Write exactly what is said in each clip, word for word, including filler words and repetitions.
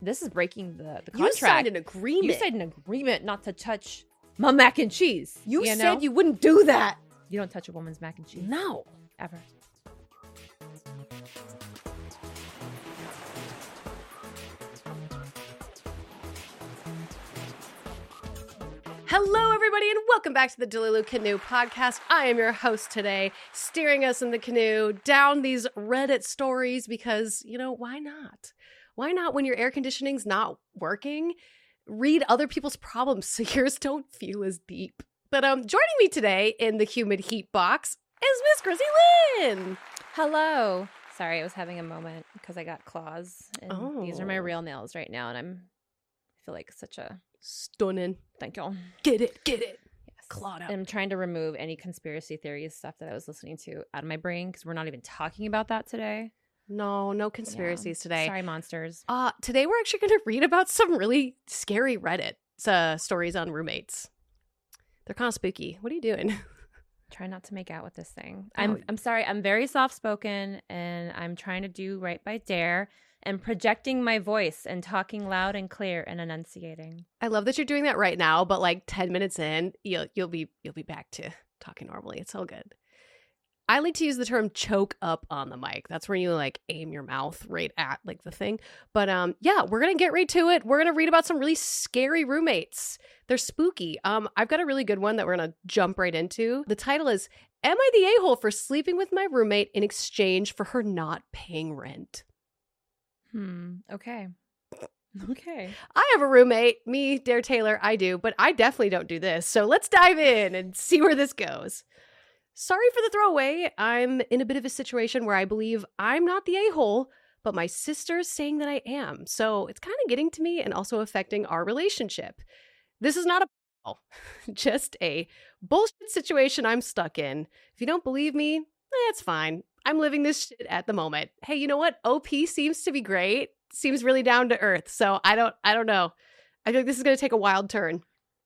this is breaking the, the contract. You signed an agreement. You signed an agreement not to touch my mac and cheese. You, you said know? you wouldn't do that. You don't touch a woman's mac and cheese. No. Ever. Hello, everybody, and welcome back to the Delulu Canoe Podcast. I am your host today, steering us in the canoe down these Reddit stories because, you know, why not? Why not, when your air conditioning's not working, read other people's problems so yours don't feel as deep? But um, joining me today in the humid heat box is Miss Chrissy Lynn. Hello. Sorry, I was having a moment because I got claws. And Oh. These are my real nails right now, and I'm I feel like such a Stunning. thank you. Get it, get it. Yes. Clawed out. I'm trying to remove any conspiracy theories stuff that I was listening to out of my brain because we're not even talking about that today. No, no conspiracies Yeah. today. Sorry, monsters. Uh, today we're actually going to read about some really scary Reddit uh, stories on roommates. They're kind of spooky. What are you doing? Try not to make out with this thing. Oh. I'm I'm sorry. I'm very soft spoken, and I'm trying to do right by Dare and projecting my voice and talking loud and clear and enunciating. I love that you're doing that right now, but like ten minutes in, you'll you'll be you'll be back to talking normally. It's all good. I like to use the term choke up on the mic. That's where you like aim your mouth right at like the thing. But um yeah, we're going to get right to it. We're going to read about some really scary roommates. They're spooky. Um I've got a really good one that we're going to jump right into. The title is Am I the A-hole for sleeping with my roommate in exchange for her not paying rent? Hmm. Okay. Okay. I have a roommate, me, Dare Taylor, I do, but I definitely don't do this. So let's dive in and see where this goes. Sorry for the throwaway. I'm in a bit of a situation where I believe I'm not the a-hole, but my sister's saying that I am. So it's kind of getting to me and also affecting our relationship. This is not a just a bullshit situation I'm stuck in. If you don't believe me, eh, it's fine. I'm living this shit at the moment. Hey, you know what? O P seems to be great. Seems really down to earth. So I don't I don't know. I think this is going to take a wild turn.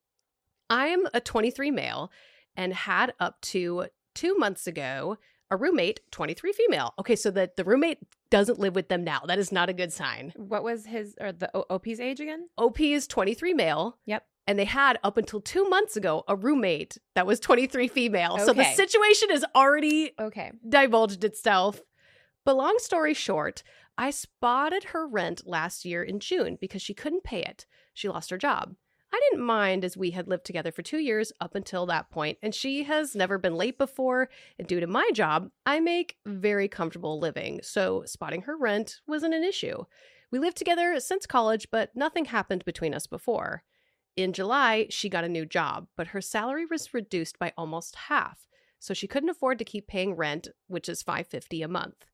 I'm a twenty-three male and had up to two months ago a roommate, twenty-three female. Okay, so that the roommate doesn't live with them now. That is not a good sign. What was his or the O- OP's age again? O P is twenty-three male. Yep. And they had up until two months ago a roommate that was twenty-three female. So the Okay. situation has already Okay. divulged itself. But long story short, I spotted her rent last year in June because she couldn't pay it. She lost her job. I didn't mind as we had lived together for two years up until that point, and she has never been late before. And due to my job, I make very comfortable living, so spotting her rent wasn't an issue. We lived together since college, but nothing happened between us before. In July, she got a new job, but her salary was reduced by almost half, so she couldn't afford to keep paying rent, which is five hundred fifty dollars a month.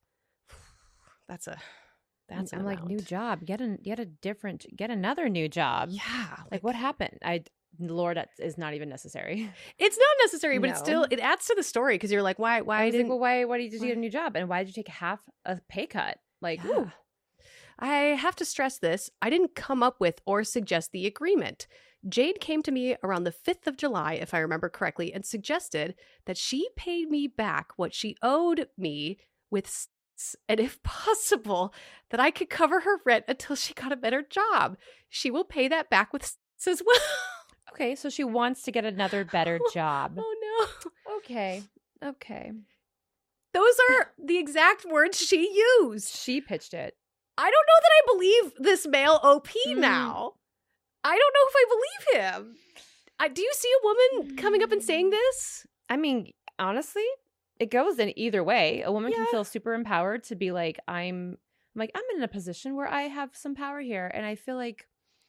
That's a that's an I'm like, amount. new job. Get a get a different get another new job. Yeah, Like, what happened? I Lord, that is not even necessary. it's not necessary, but it's No. still it adds to the story because you're like, why why I was like, didn't well, why why did you why- get a new job, and why did you take half a pay cut? Like, Yeah. ooh. I have to stress this. I didn't come up with or suggest the agreement. Jade came to me around the fifth of July, if I remember correctly, and suggested that she paid me back what she owed me with s- and if possible, that I could cover her rent until she got a better job. She will pay that back with s- as well. Okay, so she wants to get another better job. Oh no. Okay. Okay. Those are the exact words she used. She pitched it. I don't know that I believe this male O P Mm. now. I don't know if I believe him. I, do you see a woman coming up and saying this? I mean, honestly, it goes in either way. A woman can Yeah. feel super empowered to be like, I'm, I'm like, I'm in a position where I have some power here, and I feel like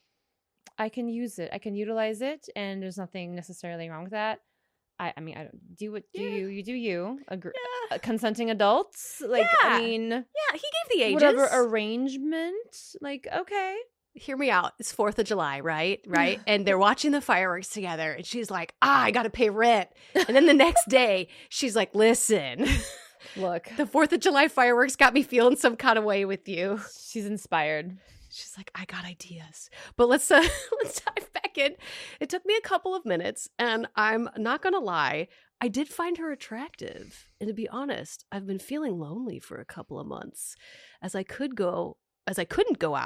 I can use it. I can utilize it, and there's nothing necessarily wrong with that. I, I mean, I don't do what do Yeah. you you do you agree? Yeah. Uh, consenting adults, like Yeah. I mean, Yeah, he gave the ages. whatever arrangement, like okay. Hear me out. It's fourth of July, right? Right? And they're watching the fireworks together. And she's like, ah, I got to pay rent. And then the next day, she's like, listen, Look, the fourth of July fireworks got me feeling some kind of way with you. she's inspired. She's like, I got ideas. But let's uh, let's dive back in. It took me a couple of minutes, and I'm not gonna lie, I did find her attractive. And to be honest, I've been feeling lonely for a couple of months, as I could go, as I couldn't go out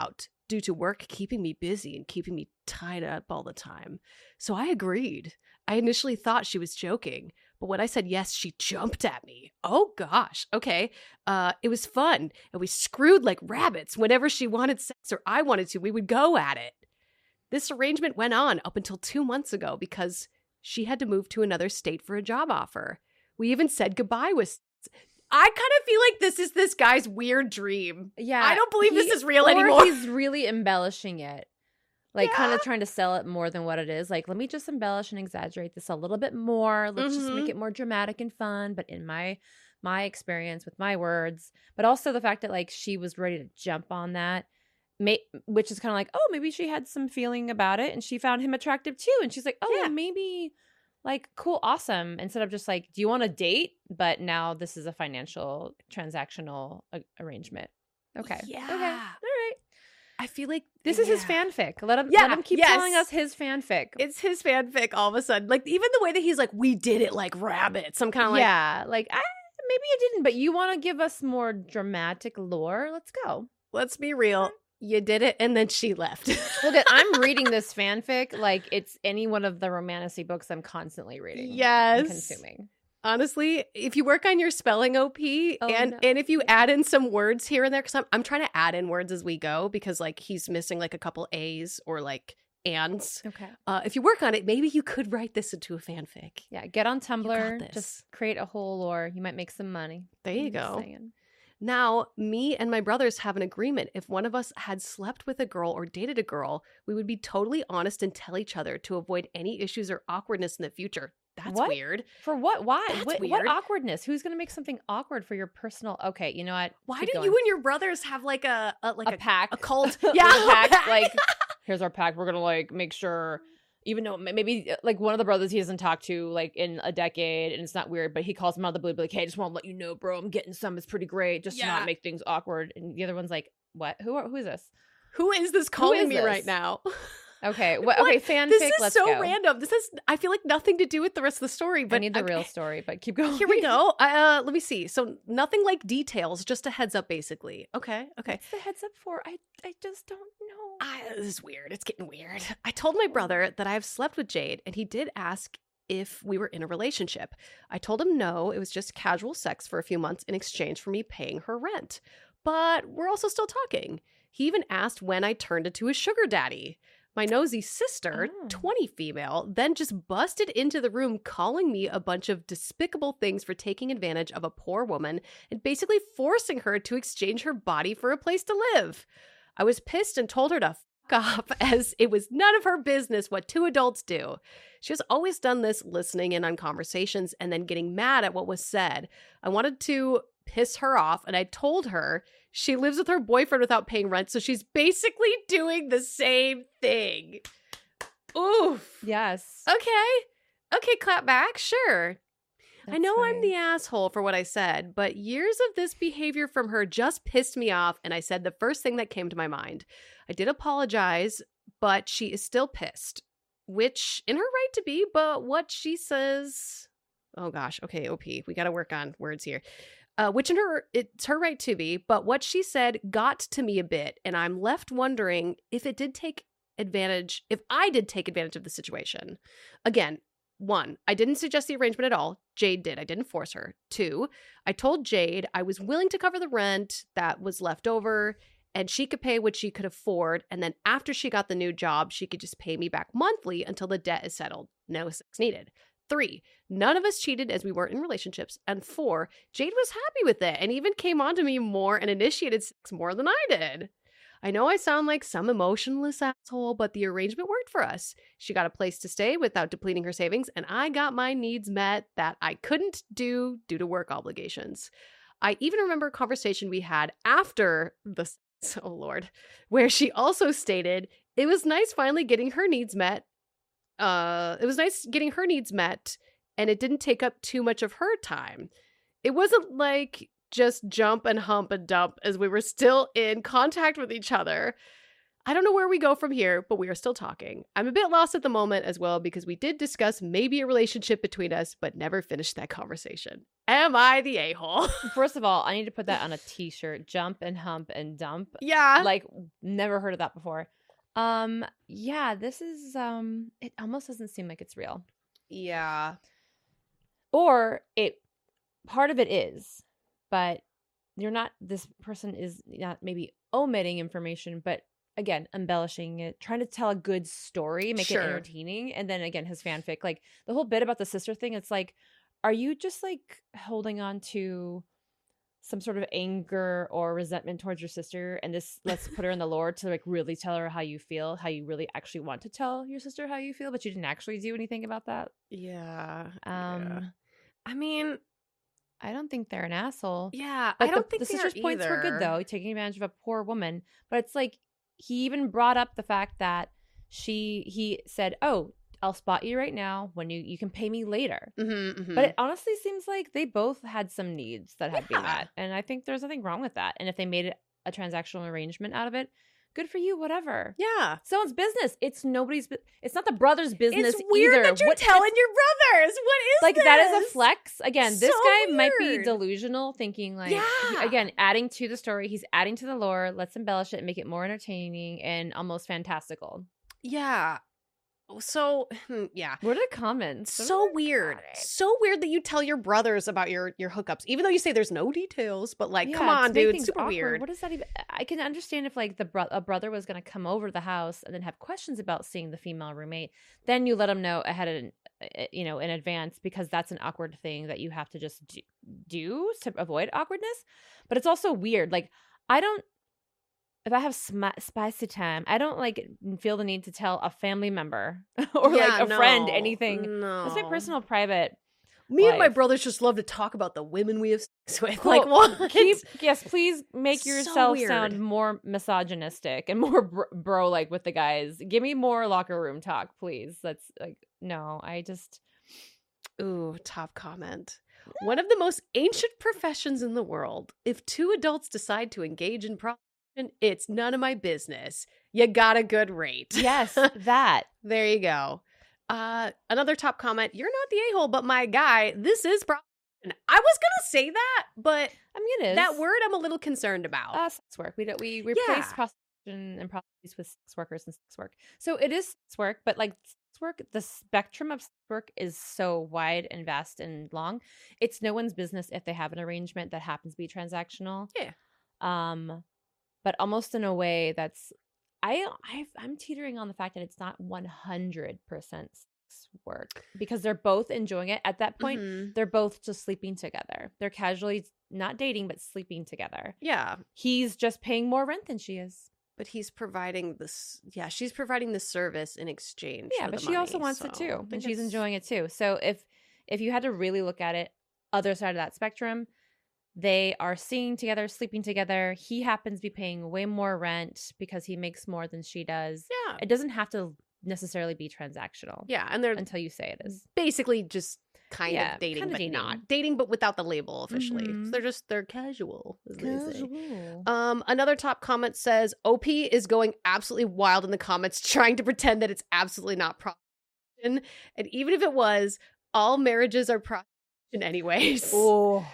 due to work keeping me busy and keeping me tied up all the time. So I agreed. I initially thought she was joking, but when I said yes, she jumped at me. Oh gosh, okay. Uh, it was fun, and we screwed like rabbits. Whenever she wanted sex or I wanted to, we would go at it. This arrangement went on up until two months ago because she had to move to another state for a job offer. We even said goodbye with... I kind of feel like this is this guy's weird dream. Yeah. I don't believe he, this is real or anymore. He's really embellishing it. Like, Yeah. kind of trying to sell it more than what it is. Like, let me just embellish and exaggerate this a little bit more. Let's just Mhm. make it more dramatic and fun, but in my my experience with my words. But also the fact that, like, she was ready to jump on that, may, which is kind of like, oh, maybe she had some feeling about it and she found him attractive too. And she's like, oh, Yeah. maybe, like, cool, awesome. Instead of just like, do you want to date? But now this is a financial, transactional a- arrangement. Okay. Yeah. Okay. All right. I feel like This is his yeah. fanfic. Let him, Yeah, let him keep yes. telling us his fanfic. It's his fanfic all of a sudden. Like, even the way that he's like, we did it like rabbits. I'm kind of like, yeah, like I, maybe you didn't, but you want to give us more dramatic lore. Let's go. let's be real. You did it, and then she left. Look, at I'm reading this fanfic like it's any one of the romantasy books I'm constantly reading. Yes. and consuming. Honestly, if you work on your spelling O P Oh, and no. and if you add in some words here and there, because I'm, I'm trying to add in words as we go because like he's missing like a couple A's or like ands. Okay. Uh, if you work on it, maybe you could write this into a fanfic. Yeah, get on Tumblr. this. Just create a whole lore. You might make some money. There you I'm just go. saying. Now, me and my brothers have an agreement. If one of us had slept with a girl or dated a girl, we would be totally honest and tell each other to avoid any issues or awkwardness in the future. That's What? weird. For what? Why? That's what, weird. what awkwardness? Who's gonna make something awkward for your personal? Okay, you know what? Why Keep do going. you and your brothers have like a, a like a, a, pact? a cult? We Yeah, have a a pact, pact. like here's our pact. We're gonna like make sure, even though maybe like one of the brothers he doesn't talk to like in a decade, and it's not weird, but he calls him out of the blue, be like, "Hey, I just want to let you know, bro, I'm getting some. It's pretty great, just to Yeah. not make things awkward." And the other one's like, "What? Who are? Who is this?" Who is this calling is me this? right now? Okay, what? What? Okay, fanfic. This is let's so go. random. This has, I feel like, nothing to do with the rest of the story. But I need the okay. real story, but keep going. Here we go. Uh, let me see. So nothing like details, just a heads up, basically. Okay, okay. What's the heads up for? I I just don't know. I, this is weird. It's getting weird. I told my brother that I have slept with Jade, and he did ask if we were in a relationship. I told him no, it was just casual sex for a few months in exchange for me paying her rent. But we're also still talking. He even asked when I turned into a sugar daddy. My nosy sister, Oh. twenty female, then just busted into the room calling me a bunch of despicable things for taking advantage of a poor woman and basically forcing her to exchange her body for a place to live. I was pissed and told her to fuck off as it was none of her business what two adults do. She has always done this, listening in on conversations and then getting mad at what was said. I wanted to piss her off, and I told her she lives with her boyfriend without paying rent, so she's basically doing the same thing. Oof. Yes. Okay. Okay, clap back. Sure. I That's know I'm funny. the asshole for what I said, but years of this behavior from her just pissed me off, and I said the first thing that came to my mind. I did apologize, but she is still pissed, which in her right to be, but what she says... Oh gosh, okay, O P, we got to work on words here. Uh, which in her, it's her right to be, but what she said got to me a bit, and I'm left wondering if it did take advantage, if I did take advantage of the situation. Again, one, I didn't suggest the arrangement at all. Jade did. I didn't force her. Two, I told Jade I was willing to cover the rent that was left over, and she could pay what she could afford, and then after she got the new job, she could just pay me back monthly until the debt is settled. No sex needed. Three, none of us cheated as we weren't in relationships. And four, Jade was happy with it and even came on to me more and initiated sex more than I did. I know I sound like some emotionless asshole, but the arrangement worked for us. She got a place to stay without depleting her savings, and I got my needs met that I couldn't do due to work obligations. I even remember a conversation we had after the sex, oh Lord, where she also stated it was nice finally getting her needs met. Uh, it was nice getting her needs met, and it didn't take up too much of her time. It wasn't like just jump and hump and dump as we were still in contact with each other. I don't know where we go from here, but we are still talking. I'm a bit lost at the moment as well because we did discuss maybe a relationship between us, but never finished that conversation. Am I the a-hole? First of all, I need to put that on a t-shirt. Jump and hump and dump. Yeah. Like, never heard of that before. Um, yeah, this is, um, it almost doesn't seem like it's real. Yeah. Or it, part of it is, but you're not, this person is not maybe omitting information, but again, embellishing it, trying to tell a good story, make Sure. it entertaining. And then again, his fanfic, like the whole bit about the sister thing, it's like, are you just like holding on to some sort of anger or resentment towards your sister? And this, let's put her in the lore to like really tell her how you feel, how you really actually want to tell your sister how you feel, but you didn't actually do anything about that. Yeah. Um, yeah. I mean, I don't think they're an asshole. yeah, But I don't the, think the they sister's are points were good either. though, taking advantage of a poor woman. But it's like he even brought up the fact that she he said, "Oh, I'll spot you right now. When you you can pay me later." Mm-hmm, mm-hmm. But it honestly seems like they both had some needs that had to be Yeah. met, and I think there's nothing wrong with that. And if they made it a transactional arrangement out of it, good for you. Whatever. yeah. Someone's business. It's nobody's. bu- It's not the brother's business It's weird either. that you're What- telling your brothers. What is like this? that is a flex. Again, this So guy might be weird. delusional, thinking like he- Yeah. again, adding to the story. He's adding to the lore. Let's embellish it and make it more entertaining and almost fantastical. Yeah. So, hmm, yeah. What are the comments? So weird. So weird that you tell your brothers about your your hookups, even though you say there's no details. But like, come Yeah, on, to make dude, things super awkward. weird. What does that even? I can understand if like the bro- a brother was going to come over to the house and then have questions about seeing the female roommate. Then you let him know ahead of, uh, you know, in advance, because that's an awkward thing that you have to just do, do to avoid awkwardness. But it's also weird. Like I don't. If I have sm- spicy time, I don't like feel the need to tell a family member or Yeah, like a friend no, anything. No. That's my personal private. Me and my life. brothers just love to talk about the women we have sex with. Cool. Like what? Keep, yes, please make So yourself weird. sound more misogynistic and more bro- bro like with the guys. Give me more locker room talk, please. That's like no, I just Ooh, top comment. One of the most ancient professions in the world. If two adults decide to engage in prostitution, it's none of my business. You got a good rate. yes, that. There you go. Uh, another top comment. You're not the a-hole, but my guy. This is prostitution. I was gonna say that, but I mean, it is that word I'm a little concerned about. uh, sex work. We don't, we replace Yeah. prostitution and prostitutes with sex workers and sex work. So it is sex work, but like sex work, the spectrum of sex work is so wide and vast and long. It's no one's business if they have an arrangement that happens to be transactional. Yeah. Um, but almost in a way that's I I've, I'm teetering on the fact that it's not one hundred percent sex work because they're both enjoying it. At that point, Mhm. they're both just sleeping together. They're casually not dating, but sleeping together. Yeah, He's just paying more rent than she is. but he's providing this. Yeah, she's providing the service in exchange. Yeah, for but the she also money, wants so it I too, and think she's it's- enjoying it too. So if if you had to really look at it, other side of that spectrum, they are seeing together, sleeping together. He happens to be paying way more rent because he makes more than she does. Yeah, It doesn't have to necessarily be transactional yeah, and they're until you say it is. basically just kind Yeah, of dating, kinda but dating. not dating, but without the label officially. Mhm. So they're just they're casual. As they say. Casual. Um, another top comment says O P is going absolutely wild in the comments, trying to pretend that it's absolutely not prostitution, and even if it was, all marriages are prostitution anyways. Oh,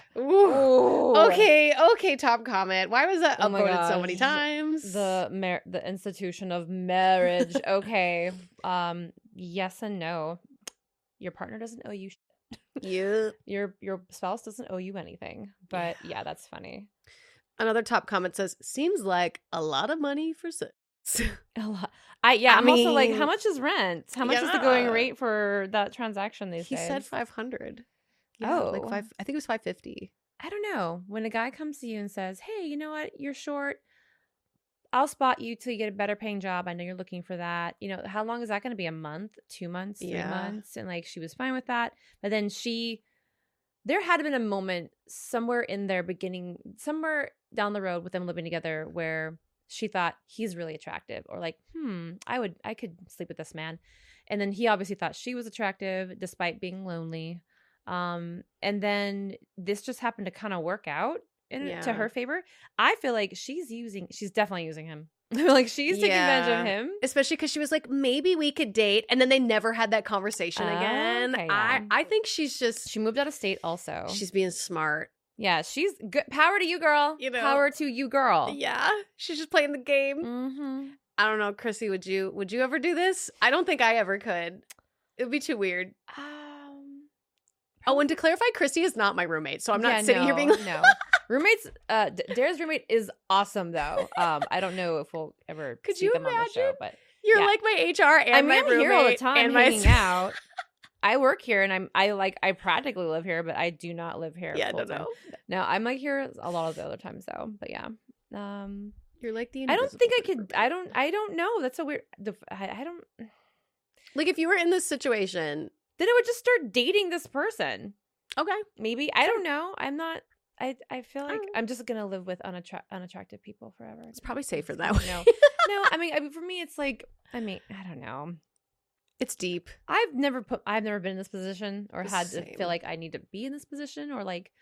Ooh. Okay, okay. Top comment. Why was that Oh my upvoted so many gosh. times? the mar- the institution of marriage. Okay. Um. Yes and no. Your partner doesn't owe you. Shit. yeah. Your your spouse doesn't owe you anything. But yeah, that's funny. Another top comment says, "Seems like a lot of money for sex." A lot. I yeah. I I'm also like, mean, how much is rent? How much is the going yeah. rate for that transaction these He days? said five hundred. Yeah, like Oh. five. I think it was five fifty. I don't know. When a guy comes to you and says, "Hey, you know what? You're short. I'll spot you till you get a better paying job. I know you're looking for that." You know, how long is that going to be? A month, two months, three Yeah. months? And like, she was fine with that. But then she, there had been a moment somewhere in their beginning, somewhere down the road with them living together where she thought he's really attractive, or like, hmm, I would, I could sleep with this man. And then he obviously thought she was attractive despite being lonely. Um, and then this just happened to kind of work out in, Yeah. to her favor. I feel like she's using, she's definitely using him. Like she's taking Yeah. advantage of him. Especially because she was like, maybe we could date, and then they never had that conversation Oh, again. okay, I yeah. I think she's just She moved out of state also. she's being smart. yeah, she's good. Power to you, girl. You know. Power to you, girl. Yeah, she's just playing the game. Mm-hmm. I don't know, Chrissy. Would you would you ever do this? I don't think I ever could. It would be too weird. Um, Oh, and to clarify, Chrissy is not my roommate, so I'm not yeah, sitting here no, being like, no. Roommates, uh, D- Dara's roommate is awesome though. Um, I don't know if we'll ever Could see you them on the show, imagine? but you're Yeah. like my H R and I mean, my I'm roommate here all the time and my hanging out. I work here, and I'm I like I practically live here, but I do not live here. Yeah, no, full-time. no. No, I'm like here a lot of the other times though. But yeah, um, You're like the. I don't think I invisible could. I don't. I don't know. That's a weird. The, I, I don't. Like if you were in this situation. Then I would just start dating this person. Okay. Maybe I don't know. I'm not. I I feel like Oh. I'm just gonna live with unattra- unattractive people forever. It's probably safer It's- that way. No, no. I mean, I mean, for me, it's like I mean, I don't know. It's deep. I've never put. I've never been in this position or had to Same. feel like I need to be in this position or like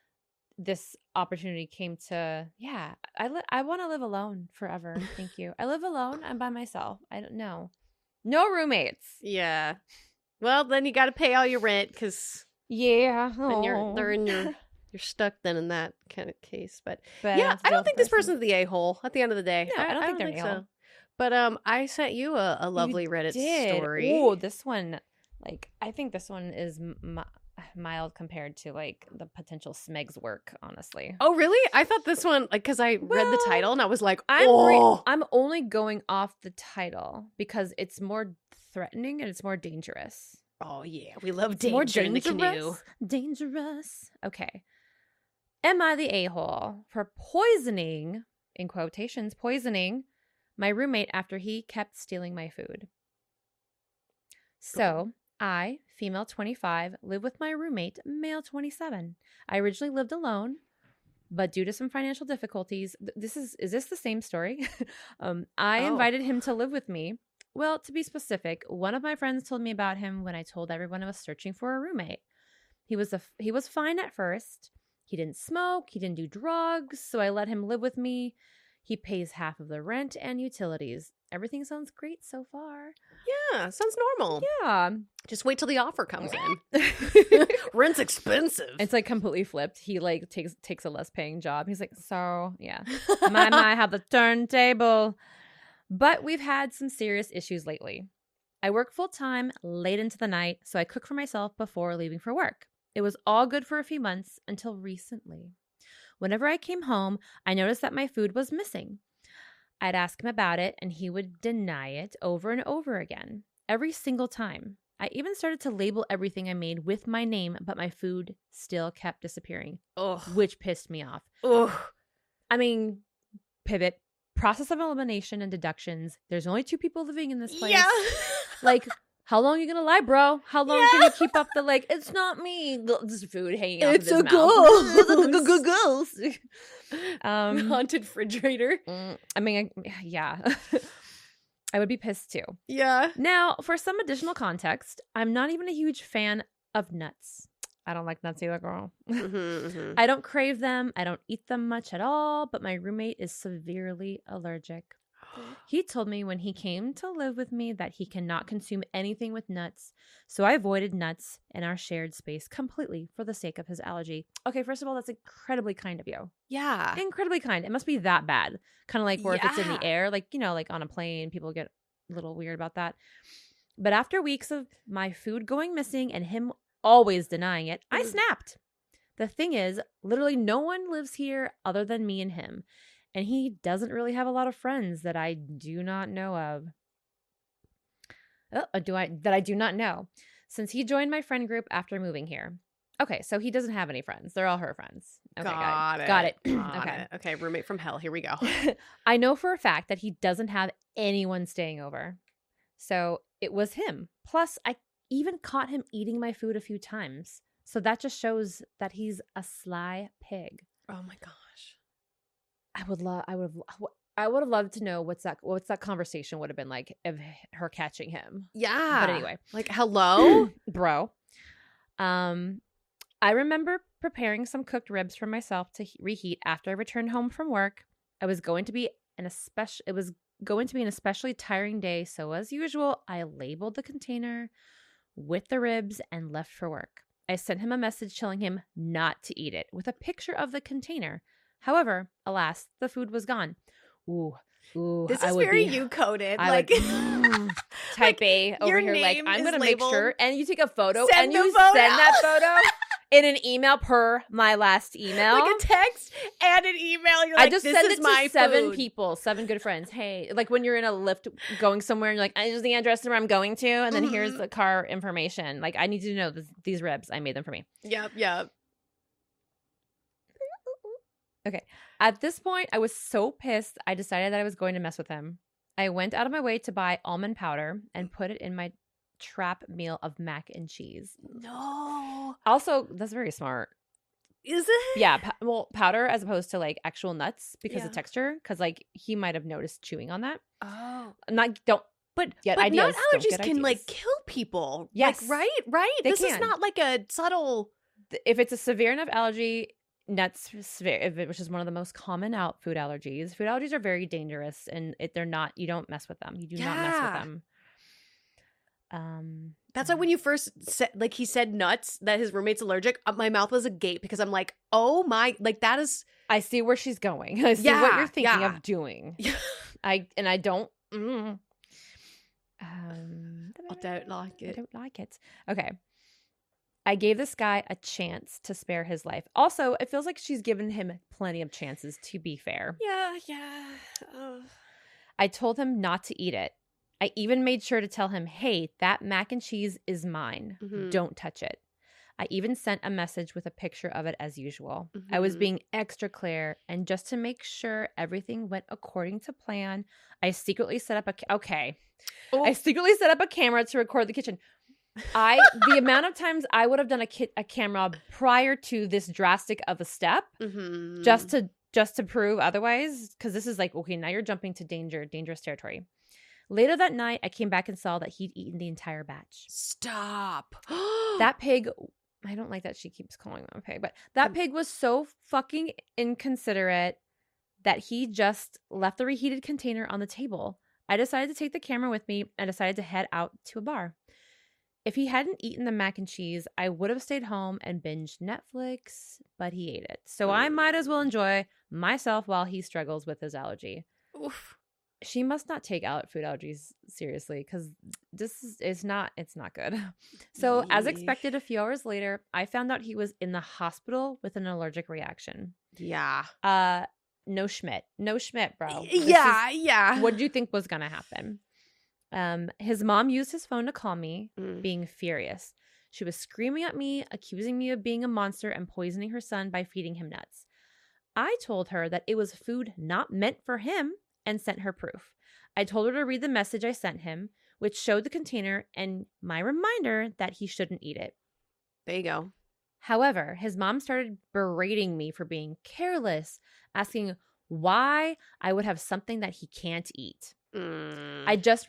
this opportunity came to. Yeah, I li- I want to live alone forever. Thank you. I live alone. I'm by myself. I don't know. No roommates. Yeah. Well, then you got to pay all your rent because Yeah. then you're Oh. they're in your you're stuck then in that kind of case. But But yeah, have to I deal don't with think the this person. person's the a hole. At the end of the day, No, I don't think they're an a-hole. so. But um, I sent you a, a lovely Reddit Did. story. Oh, this one, like, I think this one is m- mild compared to like the potential Smegs work. Honestly, Oh, really? I thought this one, like, because I read the Well, title and I was like, I'm oh, re- I'm only going off the title because it's more threatening and it's more dangerous. oh yeah, we love It's more danger in the canoe. dangerous. Dangerous. Okay. Am I the a-hole for poisoning, in quotations, poisoning my roommate after he kept stealing my food? So, I, female twenty-five, live with my roommate, male twenty-seven. I originally lived alone, but due to some financial difficulties, th- this is is this the same story? um, I Oh. invited him to live with me. Well, to be specific, one of my friends told me about him when I told everyone I was searching for a roommate. He was a f- he was fine at first. He didn't smoke, he didn't do drugs, so I let him live with me. He pays half of the rent and utilities. Everything sounds great so far. Yeah, sounds normal. Yeah. Just wait till the offer comes in. Rent's expensive. It's like completely flipped. He like takes takes a less paying job. He's like, so yeah, my my have the turntable. But we've had some serious issues lately. I work full time, late into the night, so I cook for myself before leaving for work. It was all good for a few months until recently. Whenever I came home, I noticed that my food was missing. I'd ask him about it, and he would deny it over and over again, every single time. I even started to label everything I made with my name, but my food still kept disappearing, Ugh. which pissed me off. Ugh. I mean, pivot, process of elimination and deductions. There's only two people living in this place. Yeah. Like, how long are you going to lie, bro? How long Yeah. can you keep up the, like, it's not me, this food hanging out It's of a his ghost. mouth. It's a ghost. Um, Haunted refrigerator. Mm, I mean, I, yeah. I would be pissed too. Yeah. Now, for some additional context, I'm not even a huge fan of nuts. I don't like nuts either, girl. Mm-hmm, mm-hmm. I don't crave them. I don't eat them much at all, but my roommate is severely allergic. He told me when he came to live with me that he cannot consume anything with nuts, so I avoided nuts in our shared space completely for the sake of his allergy. Okay, first of all, that's incredibly kind of you. Yeah. Incredibly kind. It must be that bad. Kind of like where if it's in the Yeah. air, like, you know, like on a plane, people get a little weird about that. But after weeks of my food going missing and him always denying it, I Mm. snapped. The thing is, literally no one lives here other than me and him. And he doesn't really have a lot of friends that I do not know of. Oh, do I that I do not know. Since he joined my friend group after moving here. Okay, so he doesn't have any friends. They're all her friends. Okay, Got it. Got it. Got Okay. it. Okay, roommate from hell. Here we go. I know for a fact that he doesn't have anyone staying over. So it was him. Plus, I even caught him eating my food a few times. So that just shows that he's a sly pig. Oh my gosh. I would love I would have I would have loved to know what's that what's that conversation would have been like of her catching him. Yeah. But anyway, Like, hello? bro. Um I remember preparing some cooked ribs for myself to he- reheat after I returned home from work. I was going to be an especially it was going to be an especially tiring day, so as usual, I labeled the container with the ribs and left for work. I sent him a message telling him not to eat it with a picture of the container. However, alas, the food was gone. Ooh, ooh. This I is would very be, you coded. I Like, would, mm, type like, A over your here. Like, name I'm is going to make labeled. sure. And you take a photo Send and the you photo. send that photo in an email per my last email. like a text and an email. You're I like, just this send is it my to seven food. people, seven good friends. Hey, like when you're in a lift going somewhere and you're like, here's the address where I'm going to, and then Mhm. here's the car information. Like, I need to know this, these ribs. I made them for me. Yep, yep. Okay. At this point, I was so pissed, I decided that I was going to mess with him. I went out of my way to buy almond powder and put it in my trap meal of mac and cheese. No. Also, that's very smart. Is it? Yeah, p- well, powder as opposed to like actual nuts because Yeah. of texture. Because like he might have noticed chewing on that. Oh. Not don't. But, Get but nut ideas, don't allergies get can like ideas. kill people. Yes. Like, right? Right? They this is can. not like a subtle. th- if it's a severe enough allergy, nuts, severe, if it- which is one of the most common out food allergies. Food allergies are very dangerous, and it, they're not. You don't mess with them. You do not mess with Yeah. them. Um, That's why when you first said, like he said nuts, that his roommate's allergic, uh, my mouth was agape because I'm like, oh my, like that is. I see where she's going. I see Yeah, what you're thinking yeah. of doing. I and I don't. Mm, um, I don't like I it. don't like it. Okay. I gave this guy a chance to spare his life. Also, it feels like she's given him plenty of chances, to be fair. Yeah, yeah. Oh. I told him not to eat it. I even made sure to tell him, hey, that mac and cheese is mine. Mhm. Don't touch it. I even sent a message with a picture of it as usual. I was Mhm. being extra clear, and just to make sure everything went according to plan, I secretly set up a ca- okay. Oh. I secretly set up a camera to record the kitchen. I the amount of times I would have done a kit a camera prior to this drastic of a step, Mhm. just to just to prove otherwise, because this is like, okay, now you're jumping to danger, dangerous territory. Later that night, I came back and saw that he'd eaten the entire batch. Stop. That pig, I don't like that she keeps calling him a pig, but that Um, pig was so fucking inconsiderate that he just left the reheated container on the table. I decided to take the camera with me and decided to head out to a bar. If he hadn't eaten the mac and cheese, I would have stayed home and binged Netflix, but he ate it. So I might as well enjoy myself while he struggles with his allergy. Oof. She must not take out food allergies seriously, because this is it's not it's not good. So as Yeesh. expected, a few hours later, I found out he was in the hospital with an allergic reaction. Yeah. Uh, no Schmidt, no Schmidt, bro. This is- Yeah, yeah. what do you think was gonna happen? Um, his mom used his phone to call me, Mm. being furious. She was screaming at me, accusing me of being a monster and poisoning her son by feeding him nuts. I told her that it was food not meant for him and sent her proof. I told her to read the message I sent him, which showed the container and my reminder that he shouldn't eat it. There you go. However, his mom started berating me for being careless, asking why I would have something that he can't eat. Mm. I just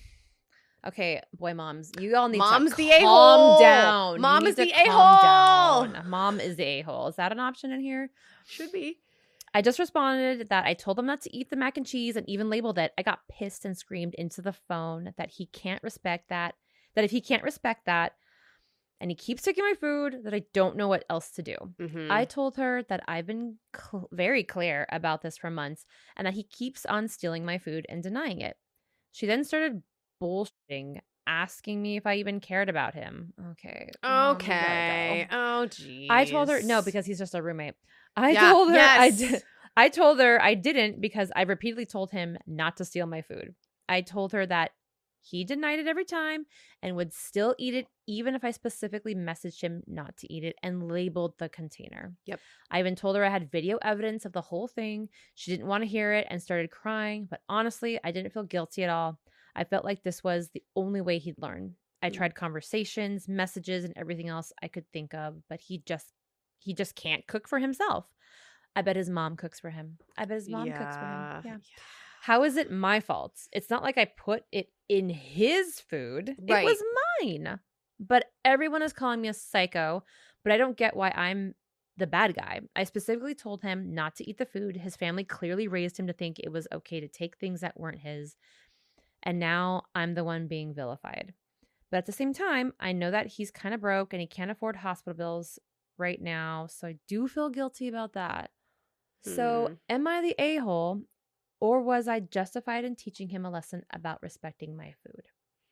okay, boy, moms, you all need Mom's to the calm a-hole. down. You Mom need is to the calm a-hole. down. Mom is the a hole. Is that an option in here? Should be. I just responded that I told him not to eat the mac and cheese and even labeled it. I got pissed and screamed into the phone that he can't respect that. That if he can't respect that, and he keeps taking my food, that I don't know what else to do. Mhm. I told her that I've been cl- very clear about this for months and that he keeps on stealing my food and denying it. She then started bullshitting, asking me if I even cared about him. Okay. Mom, you gotta Okay. go. Oh, geez. I told her no because he's just a roommate. I Yeah, told her I yes. did. I told her I didn't because I repeatedly told him not to steal my food. I told her that he denied it every time and would still eat it even if I specifically messaged him not to eat it and labeled the container. Yep. I even told her I had video evidence of the whole thing. She didn't want to hear it and started crying, but honestly, I didn't feel guilty at all. I felt like this was the only way he'd learn. I Mm. tried conversations, messages, and everything else I could think of, but he just he just can't cook for himself. I bet his mom cooks for him. I bet his mom cooks for him. Yeah. How is it my fault? It's not like I put it in his food. Right. It was mine. But everyone is calling me a psycho, but I don't get why I'm the bad guy. I specifically told him not to eat the food. His family clearly raised him to think it was okay to take things that weren't his. And now I'm the one being vilified. But at the same time, I know that he's kind of broke and he can't afford hospital bills right now. So I do feel guilty about that. Hmm. So am I the a-hole, or was I justified in teaching him a lesson about respecting my food?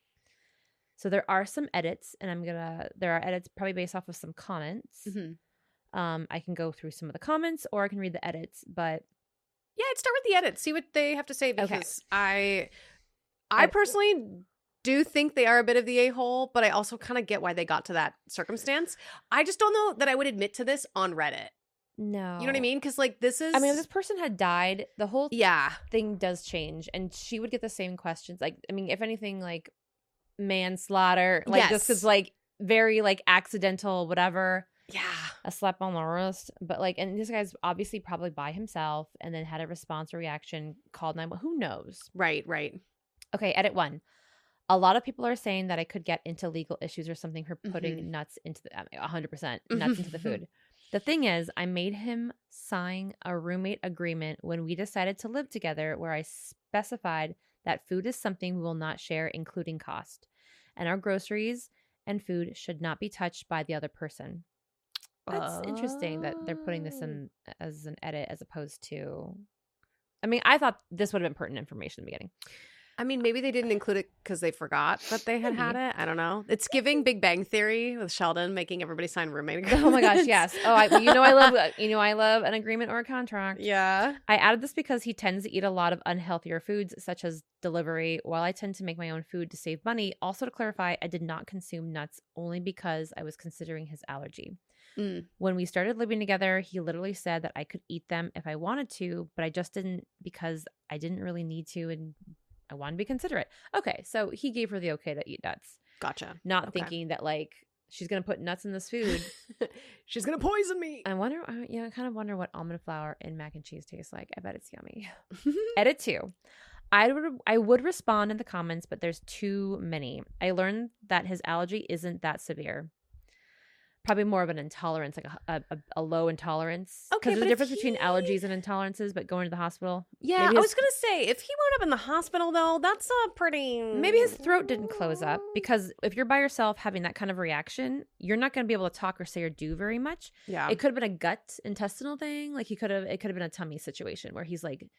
So there are some edits, and I'm gonna, there are edits probably based off of some comments. Mm-hmm. Um, I can go through some of the comments, or I can read the edits, but. Yeah, I'd start with the edits. See what they have to say, because okay. I, I Ed- personally do think they are a bit of the a-hole, but I also kind of get why they got to that circumstance. I just don't know that I would admit to this on Reddit. No. You know what I mean? Because, like, this is... I mean, if this person had died, the whole yeah. thing does change. And she would get the same questions. Like, I mean, if anything, like, manslaughter. Like, yes. this is, like, very, like, accidental, whatever. Yeah. A slap on the wrist. But, like, and this guy's obviously probably by himself and then had a response or reaction, called nine one one. Who knows? Right, right. Okay, edit one. A lot of people are saying that I could get into legal issues or something for putting mm-hmm. nuts into the... I mean, one hundred percent nuts into the food. The thing is, I made him sign a roommate agreement when we decided to live together where I specified that food is something we will not share, including cost. And our groceries and food should not be touched by the other person. That's oh. interesting that they're putting this in as an edit as opposed to... I mean, I thought this would have been pertinent information in the beginning. I mean, maybe they didn't include it because they forgot that they had had it. I don't know. It's giving Big Bang Theory with Sheldon making everybody sign roommate agreements. Oh my gosh, yes. Oh, I, you know I love you know I love an agreement or a contract. Yeah. I added this because he tends to eat a lot of unhealthier foods, such as delivery, while I tend to make my own food to save money. Also, to clarify, I did not consume nuts only because I was considering his allergy. Mm. When we started living together, he literally said that I could eat them if I wanted to, but I just didn't because I didn't really need to and I want to be considerate. Okay, so he gave her the okay to eat nuts. Gotcha. Not okay. thinking that, like, she's going to put nuts in this food. She's going to poison me. I wonder, I, you know, I kind of wonder what almond flour and mac and cheese tastes like. I bet it's yummy. Edit two. I would, I would respond in the comments, but there's too many. I learned that his allergy isn't that severe. Probably more of an intolerance, like a, a, a low intolerance. Okay, there's but a difference he... between allergies and intolerances, but going to the hospital. Yeah, his... I was going to say, if he wound up in the hospital, though, that's a pretty... Maybe his throat didn't close up, because if you're by yourself having that kind of reaction, you're not going to be able to talk or say or do very much. Yeah. It could have been a gut intestinal thing. Like, he could have, it could have been a tummy situation where he's, like,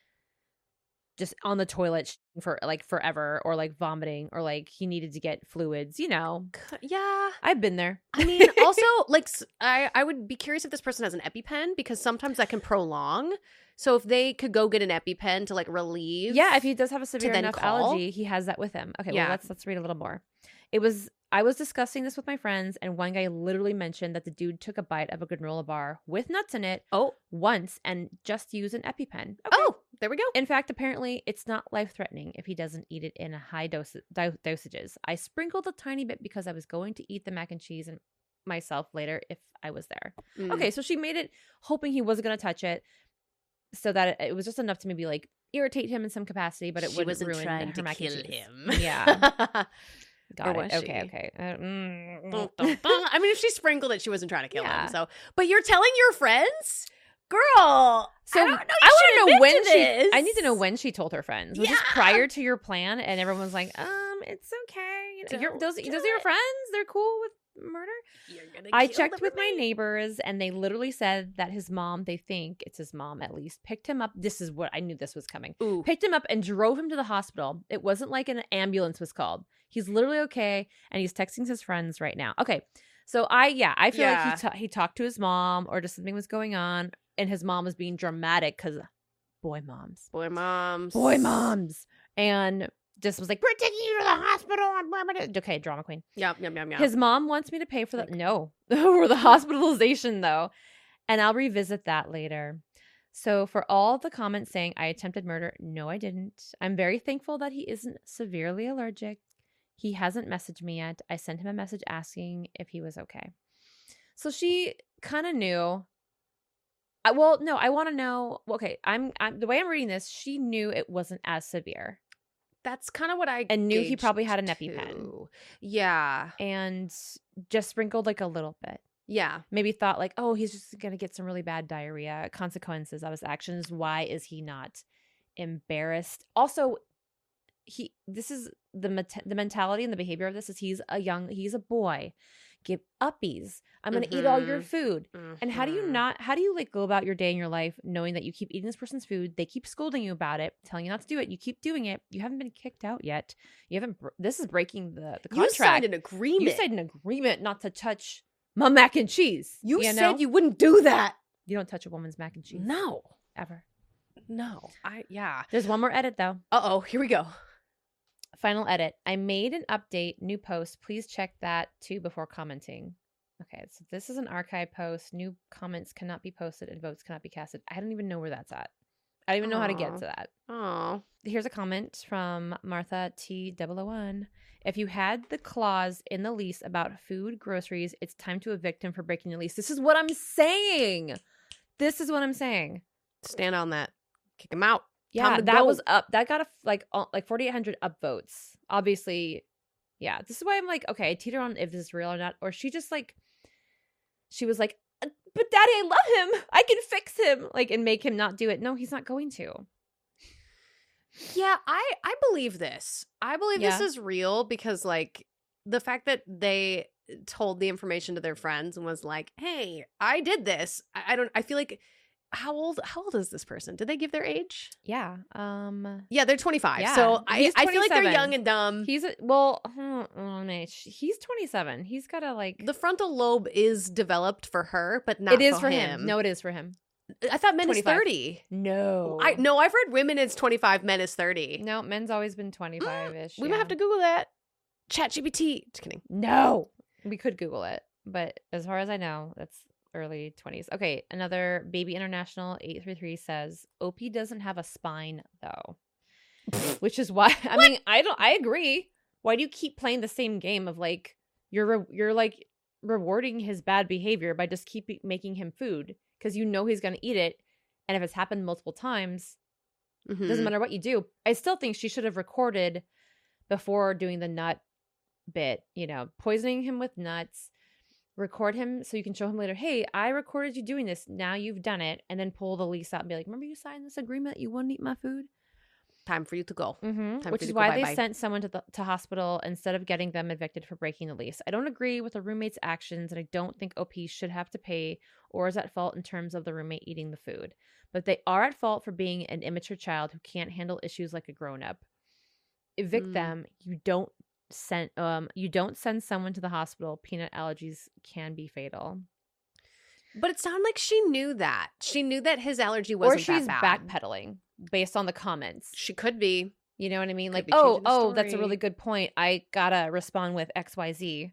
just on the toilet for like forever, or like vomiting, or like he needed to get fluids, you know. Yeah, I've been there. I mean, also, like, I, I would be curious if this person has an EpiPen, because sometimes that can prolong. So if they could go get an EpiPen to like relieve. Yeah, if he does have a severe enough call. allergy, he has that with him. Okay, yeah. well, let's let's read a little more. It was I was discussing this with my friends, and one guy literally mentioned that the dude took a bite of a granola bar with nuts in it oh. once and just used an EpiPen. Okay. Oh, there we go. In fact, apparently, it's not life-threatening if he doesn't eat it in high dose, do- dosages. I sprinkled a tiny bit because I was going to eat the mac and cheese and myself later if I was there. Mm. Okay, so she made it hoping he wasn't going to touch it, so that it, it was just enough to maybe like irritate him in some capacity, but it she wouldn't wasn't ruin trying her to mac kill and cheese. him. Yeah. Got or it. Was okay, she? okay. Uh, mm, dun, dun, dun. I mean, if she sprinkled it, she wasn't trying to kill yeah. him. So, but you're telling your friends, girl. So I, don't know, I want to know when she. this. I need to know when she told her friends. Was yeah. this prior to your plan? And everyone's like, um, it's okay. You know, you're, those those are your friends. They're cool with murder. You're gonna I kill checked with roommate. my neighbors, and they literally said that his mom, they think it's his mom at least, picked him up. This is what I knew this was coming. Ooh. Picked him up and drove him to the hospital. It wasn't like an ambulance was called. He's literally okay, and he's texting his friends right now. Okay, so I yeah, I feel yeah. like he ta- he talked to his mom, or just something was going on, and his mom was being dramatic because boy moms, boy moms, boy moms, and just was like, we're taking you to the hospital. Okay, drama queen. Yep, yep, yep, yep. His mom wants me to pay for the no for the hospitalization though, and I'll revisit that later. So for all the comments saying I attempted murder, no, I didn't. I'm very thankful that he isn't severely allergic. He hasn't messaged me yet. I sent him a message asking if he was okay. So she kind of knew. I, well, no, I want to know. Okay, I'm, I'm the way I'm reading this. She knew it wasn't as severe. That's kind of what I and knew he probably had an EpiPen. Too. Yeah, and just sprinkled like a little bit. Yeah. Maybe thought like, oh, he's just going to get some really bad diarrhea, consequences of his actions. Why is he not embarrassed? Also, he this is the met- the mentality and the behavior of this is he's a young, he's a boy. Give uppies. I'm going to Mhm. eat all your food. Mhm. And how do you not, how do you like go about your day in your life knowing that you keep eating this person's food? They keep scolding you about it, telling you not to do it. You keep doing it. You haven't been kicked out yet. You haven't, br- this is breaking the, the contract. You signed an agreement. You signed an agreement not to touch my mac and cheese. You, you said know? you wouldn't do that. You don't touch a woman's mac and cheese. No. Ever. No. I, yeah. There's one more edit though. Uh-oh. Here we go. Final edit. I made an update, new post. Please check that too before commenting. Okay, so this is an archive post. New comments cannot be posted and votes cannot be casted. I don't even know where that's at. I don't even know how to get Aw. to that. Oh. Here's a comment from Martha T double oh one. If you had the clause in the lease about food, groceries, it's time to evict him for breaking the lease. This is what I'm saying. This is what I'm saying. Stand on that. Kick him out. Yeah, Time to that go. was up. That got a, like uh, like forty-eight hundred upvotes. Obviously, yeah. This is why I'm like, okay, I teeter on if this is real or not. Or she just like, she was like, "Uh, but daddy, I love him. I can fix him. Like, and make him not do it. No, he's not going to. Yeah, I I believe this. I believe this Yeah. is real because like the fact that they told the information to their friends and was like, "Hey, I did this." I, I don't I feel like how old how old is this person? Did they give their age? Yeah. Um. Yeah, they're twenty-five. Yeah, So I he's I feel like they're twenty-seven. young and dumb. He's a, well, hmm, oh, man, sh- he's twenty-seven. He's got to like. The frontal lobe is developed for her, but not It is for, for him. No, it is for him. I thought men twenty-five. is thirty. No. I no, I've heard women is twenty-five, men is thirty. No, men's always been twenty-five ish. We might have to Google that. Chat G P T. Just kidding. No. We could Google it, but as far as I know, that's early twenties. Okay, another Baby International eight three three says O P doesn't have a spine though, which is why I mean I don't I agree. Why do you keep playing the same game of like you're re- you're like rewarding his bad behavior by just keep making him food because you know he's gonna eat it, and if it's happened multiple times, Mhm. doesn't matter what you do. I still think she should have recorded before doing the nut bit, you know, poisoning him with nuts, record him so you can show him later, hey, I recorded you doing this. Now you've done it. And then pull the lease out and be like, remember you signed this agreement that you wouldn't eat my food? Time for you to go. Mm-hmm. Time Which for you is to go why they bye-bye. sent someone to the to hospital instead of getting them evicted for breaking the lease. I don't agree with the roommate's actions, and I don't think O P should have to pay or is at fault in terms of the roommate eating the food. But they are at fault for being an immature child who can't handle issues like a grown-up. Evict Mm. them. You don't send um you don't send someone to the hospital. Peanut allergies can be fatal. But it sounded like she knew that. She knew that his allergy wasn't Or she's that bad. backpedaling based on the comments. She could be. You know what I mean? Could Like, be oh, changing the oh, that's a story. really good point. I gotta respond with X Y Z.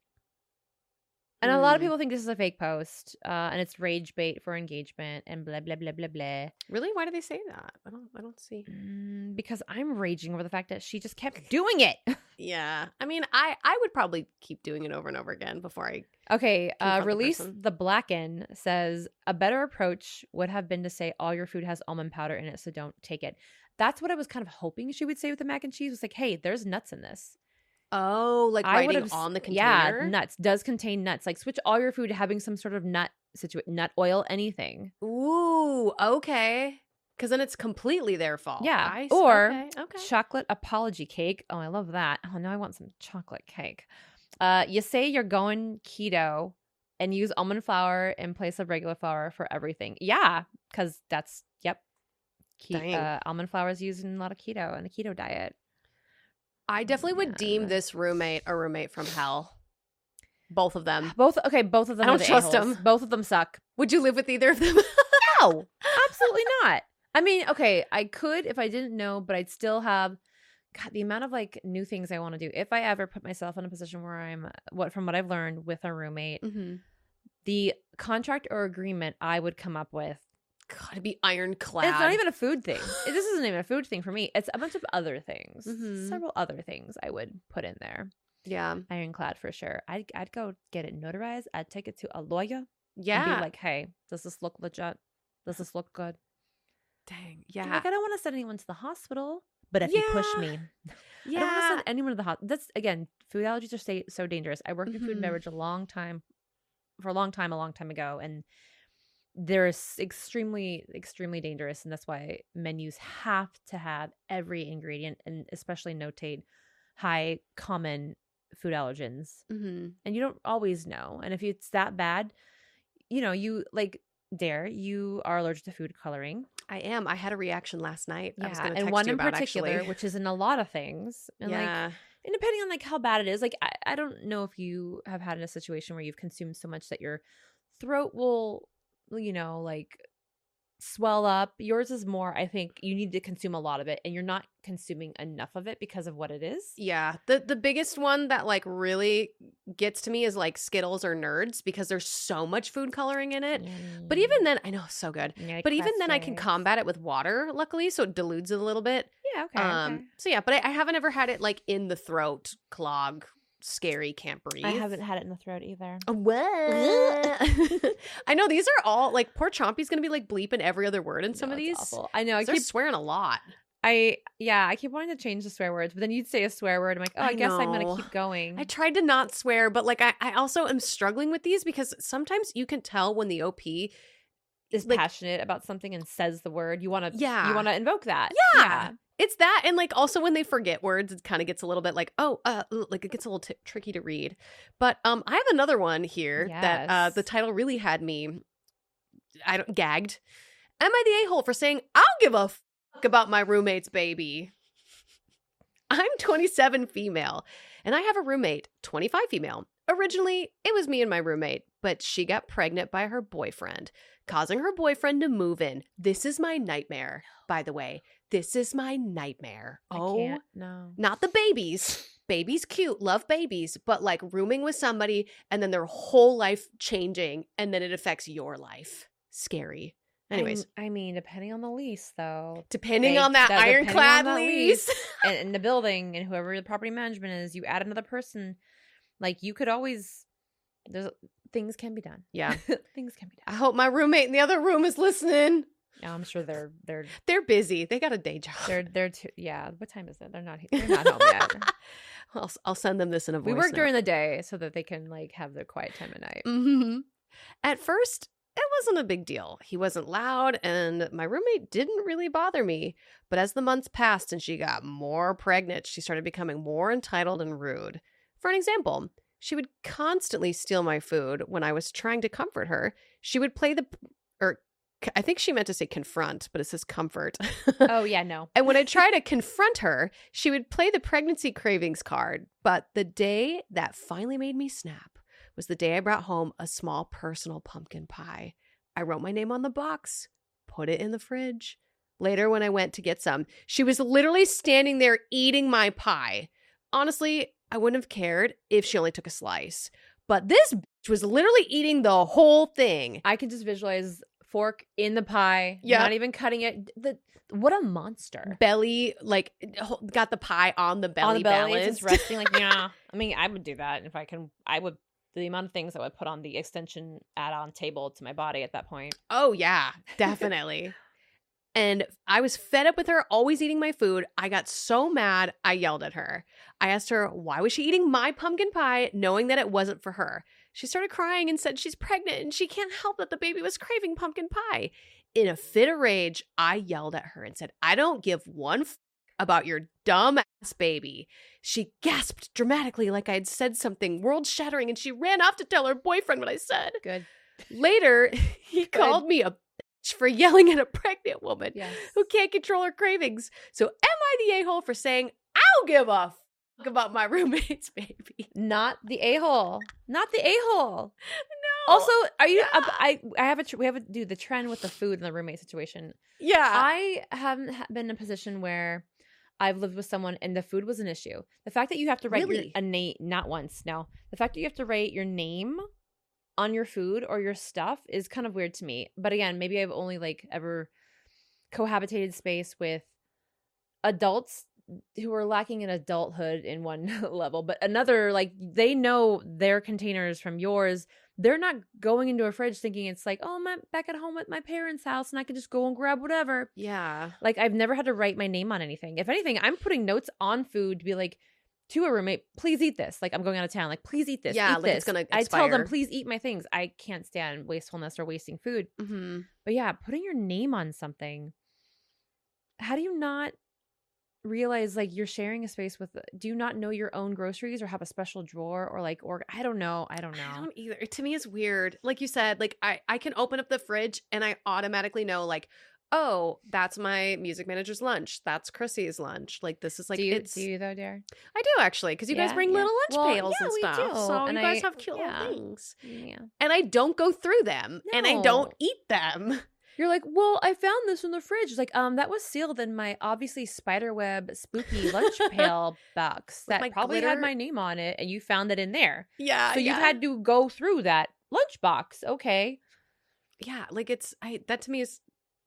And a lot of Mm. people think this is a fake post, uh, and it's rage bait for engagement, and blah blah blah blah blah. Really? Why do they say that? I don't. I don't see. Mm, because I'm raging over the fact that she just kept doing it. Yeah. I mean, I I would probably keep doing it over and over again before I. Okay, uh, Confront the release person. the Blacken says a better approach would have been to say all your food has almond powder in it, so don't take it. That's what I was kind of hoping she would say with the mac and cheese. Was like, hey, there's nuts in this. Oh, like I would writing have on the Yeah, container. nuts does contain nuts. Like switch all your food to having some sort of nut situation, nut oil, anything. Ooh. Okay. Because then it's completely their fault. Yeah, I s- or okay, okay. chocolate apology cake. Oh, I love that. Oh, now I want some chocolate cake. Uh, you say you're going keto and use almond flour in place of regular flour for everything. Yeah, because that's yep. Ke- Dang. uh, almond flour is used in a lot of keto and a keto diet. I definitely would Yeah. deem this roommate a roommate from hell. Both of them. Both okay. Both of them. I are don't the trust a-holes. them. Both of them suck. Would you live with either of them? No, absolutely not. I mean, okay, I could if I didn't know, but I'd still have God, the amount of like new things I want to do. If I ever put myself in a position where I'm what from what I've learned with a roommate, mm-hmm. the contract or agreement I would come up with. God, it'd be ironclad. It's not even a food thing. This isn't even a food thing for me. It's a bunch of other things. Mhm. Several other things I would put in there. Yeah. Ironclad for sure. I'd I'd go get it notarized. I'd take it to a lawyer. Yeah. And be like, hey, does this look legit? Does this look good? Dang. I'm Yeah. Like, I don't want to send anyone to the hospital, but if you push Yeah. me, I don't want to Yeah. send anyone to the hospital. That's again, food allergies are so, so dangerous. I worked in food and Mhm. beverage a long time. for a long time, a long time ago. And they're extremely, extremely dangerous. And that's why menus have to have every ingredient and especially notate high common food allergens. Mm-hmm. And you don't always know. And if it's that bad, you know, you like Dare, you are allergic to food coloring. I am. I had a reaction last night. Yeah, I was going to and text one you in about, particular, actually. which is in a lot of things. And yeah. like, and depending on like how bad it is, like I, I don't know if you have had in a situation where you've consumed so much that your throat will, you know, like swell up. Yours is more, I think you need to consume a lot of it and you're not consuming enough of it because of what it is. Yeah. The the biggest one that like really gets to me is like Skittles or Nerds because there's so much food coloring in it. Mm. But even then, I know, so good. Yeah, But even then I can classics. combat it with water, luckily, so it dilutes it a little bit. Yeah, okay. Um okay. so yeah, but I, I haven't ever had it like in the throat, clog, scary, can't breathe. I haven't had it in the throat either. What? I know these are all like poor Chompy's gonna be like bleeping every other word in some No, of it's these. awful. I know. I They're keep swearing a lot. I yeah, I keep wanting to change the swear words, but then you'd say a swear word. I'm like, oh, I, I guess I'm know. gonna keep going. I tried to not swear, but like I, I also am struggling with these because sometimes you can tell when the O P is like- passionate about something and says the word. You want to, Yeah. you want to invoke that. Yeah. It's that, and like also when they forget words, it kind of gets a little bit like, oh, uh, like it gets a little t- tricky to read. But um, I have another one here that uh, Yes. the title really had me, I don't gagged. Am I the a-hole for saying I'll give a fuck about my roommate's baby? I'm twenty-seven female, and I have a roommate, twenty-five female. Originally, it was me and my roommate, but she got pregnant by her boyfriend, causing her boyfriend to move in. This is my nightmare, by the way. This is my nightmare. I Oh, can't. No. not the babies. Babies cute, love babies, but like rooming with somebody and then their whole life changing and then it affects your life. Scary. Anyways, I, I mean, depending on the lease, though, depending they- on that that- depending ironclad on that lease. and, and the building and whoever the property management is, you add another person. Like you could always, there's things can be done. Yeah. Things can be I done. hope my roommate in the other room is listening. Yeah, I'm sure they're they're They're busy. They got a day job. they're they're too. Yeah, what time is it? They're not. They're not home yet. I'll, I'll send them this in a voice We work note. during the day so that they can like have their quiet time at night. Mm-hmm. At first, it wasn't a big deal. He wasn't loud, and my roommate didn't really bother me. But as the months passed and she got more pregnant, she started becoming more entitled and rude. For an example, she would constantly steal my food when I was trying to comfort her. She would play the, or I think she meant to say confront, but it says comfort. Oh yeah, no. And when I try to confront her, she would play the pregnancy cravings card. But the day that finally made me snap was the day I brought home a small personal pumpkin pie. I wrote my name on the box, put it in the fridge. Later, when I went to get some, she was literally standing there eating my pie. Honestly, I wouldn't have cared if she only took a slice. But this bitch was literally eating the whole thing. I can just visualize fork in the pie. Yeah. Not even cutting it. The what a monster. Belly, like, got the pie on the belly, On the belly, balance. it's just resting. Like yeah. I mean, I would do that if I can. I would. The amount of things I would put on the extension add-on table to my body at that point. Oh, yeah, definitely. And I was fed up with her always eating my food. I got so mad, I yelled at her. I asked her, why was she eating my pumpkin pie, knowing that it wasn't for her? She started crying and said she's pregnant and she can't help that the baby was craving pumpkin pie. In a fit of rage, I yelled at her and said, I don't give one f- about your dumb ass baby. She gasped dramatically like I had said something world-shattering and she ran off to tell her boyfriend what I said. Good. Later, he Good. called me a bitch for yelling at a pregnant woman Yes. who can't control her cravings. So am I the a-hole for saying, I'll give a fuck about my roommate's baby? Not the a-hole. Not the a-hole. No. Also, are you? Yeah. I I have a tr- we have a do the trend with the food and the roommate situation. Yeah. I haven't ha- been in a position where I've lived with someone and the food was an issue. The fact that you have to write Really? your, a name, not once, no. The fact that you have to write your name on your food or your stuff is kind of weird to me. But again, maybe I've only like ever cohabitated space with adults who are lacking in adulthood in one level, but another, like they know their containers from yours. They're not going into a fridge thinking it's like, oh, I'm at- back at home at my parents' house and I could just go and grab whatever. yeah. Like I've never had to write my name on anything. If anything, I'm putting notes on food to be like, to a roommate, please eat this. Like, I'm going out of town. Like, please eat this. Yeah, eat like this. it's gonna I tell them, expire. please eat my things. I can't stand wastefulness or wasting food. Mm-hmm. But yeah, putting your name on something. How do you not realize like you're sharing a space with? Do you not know your own groceries or have a special drawer or like or I don't know. I don't know. I don't either. To me, it's weird. Like you said, like I I can open up the fridge and I automatically know like, oh, that's my music manager's lunch. That's Chrissy's lunch. Like this is like do you it's. do you though, Dare? I do actually, because you guys Yeah, bring yeah. little lunch Well, pails yeah, and we stuff. do. So And you guys I- have cute yeah. little things, Yeah. and I don't go through them, and I don't No. eat them. You're like, well, I found this in the fridge. Like, um, that was sealed in my obviously spiderweb spooky lunch pail box With that my probably glitter- had my name on it, and you found it in there. Yeah, So yeah. you've had to go through that lunch box. Okay. yeah, like it's I that to me is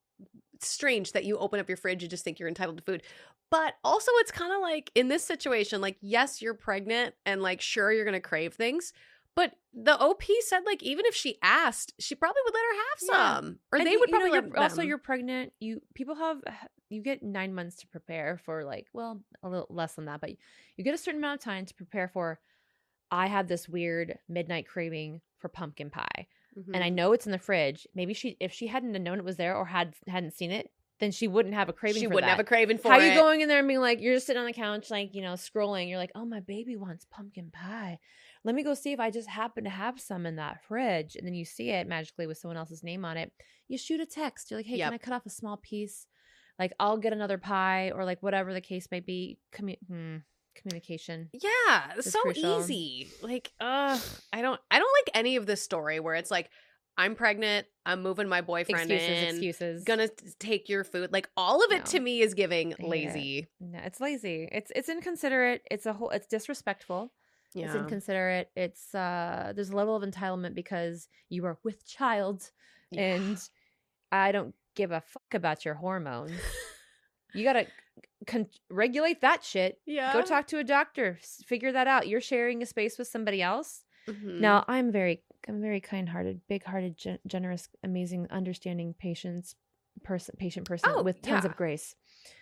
strange that you open up your fridge and just think you're entitled to food. But also it's kind of like in this situation, like yes, you're pregnant and like sure you're gonna crave things. But the O P said like even if she asked, she probably would let her have Yeah. some. Or And they you- would you know, probably you're- let also them. you're pregnant. You people have you get nine months to prepare for like well a little less than that, but you get a certain amount of time to prepare for. I have this weird midnight craving for pumpkin pie. And I Mhm. know it's in the fridge. Maybe she, if she hadn't known it was there or had hadn't seen it, then she wouldn't have a craving. she for wouldn't that. have a craving for How it. you going in there and being like, you're just sitting on the couch, like you know, scrolling. You're like, oh, my baby wants pumpkin pie. Let me go see if I just happen to have some in that fridge. And then you see it magically with someone else's name on it. You shoot a text. You're like, hey, Yep. can I cut off a small piece? Like I'll get another pie or like whatever the case may be. Commu- hmm, communication. Yeah, It's so crucial. easy. Like, uh, I don't, I don't like any of this story where it's like, I'm pregnant, I'm moving my boyfriend Excuses, in, excuses. gonna t- take your food. Like, all of it No. to me is giving hate it. lazy. No, it's lazy. It's it's inconsiderate. It's a whole. It's disrespectful. It's Yeah, inconsiderate. It's uh. There's a level of entitlement because you are with child, Yeah. and I don't give a fuck about your hormones. You gotta con- regulate that shit. yeah. Go talk to a doctor. S- Figure that out. You're sharing a space with somebody else. Mhm. Now, I'm very, I'm very kind-hearted, big-hearted, gen- generous, amazing, understanding, patience, person, patient person Oh, with tons yeah. of grace.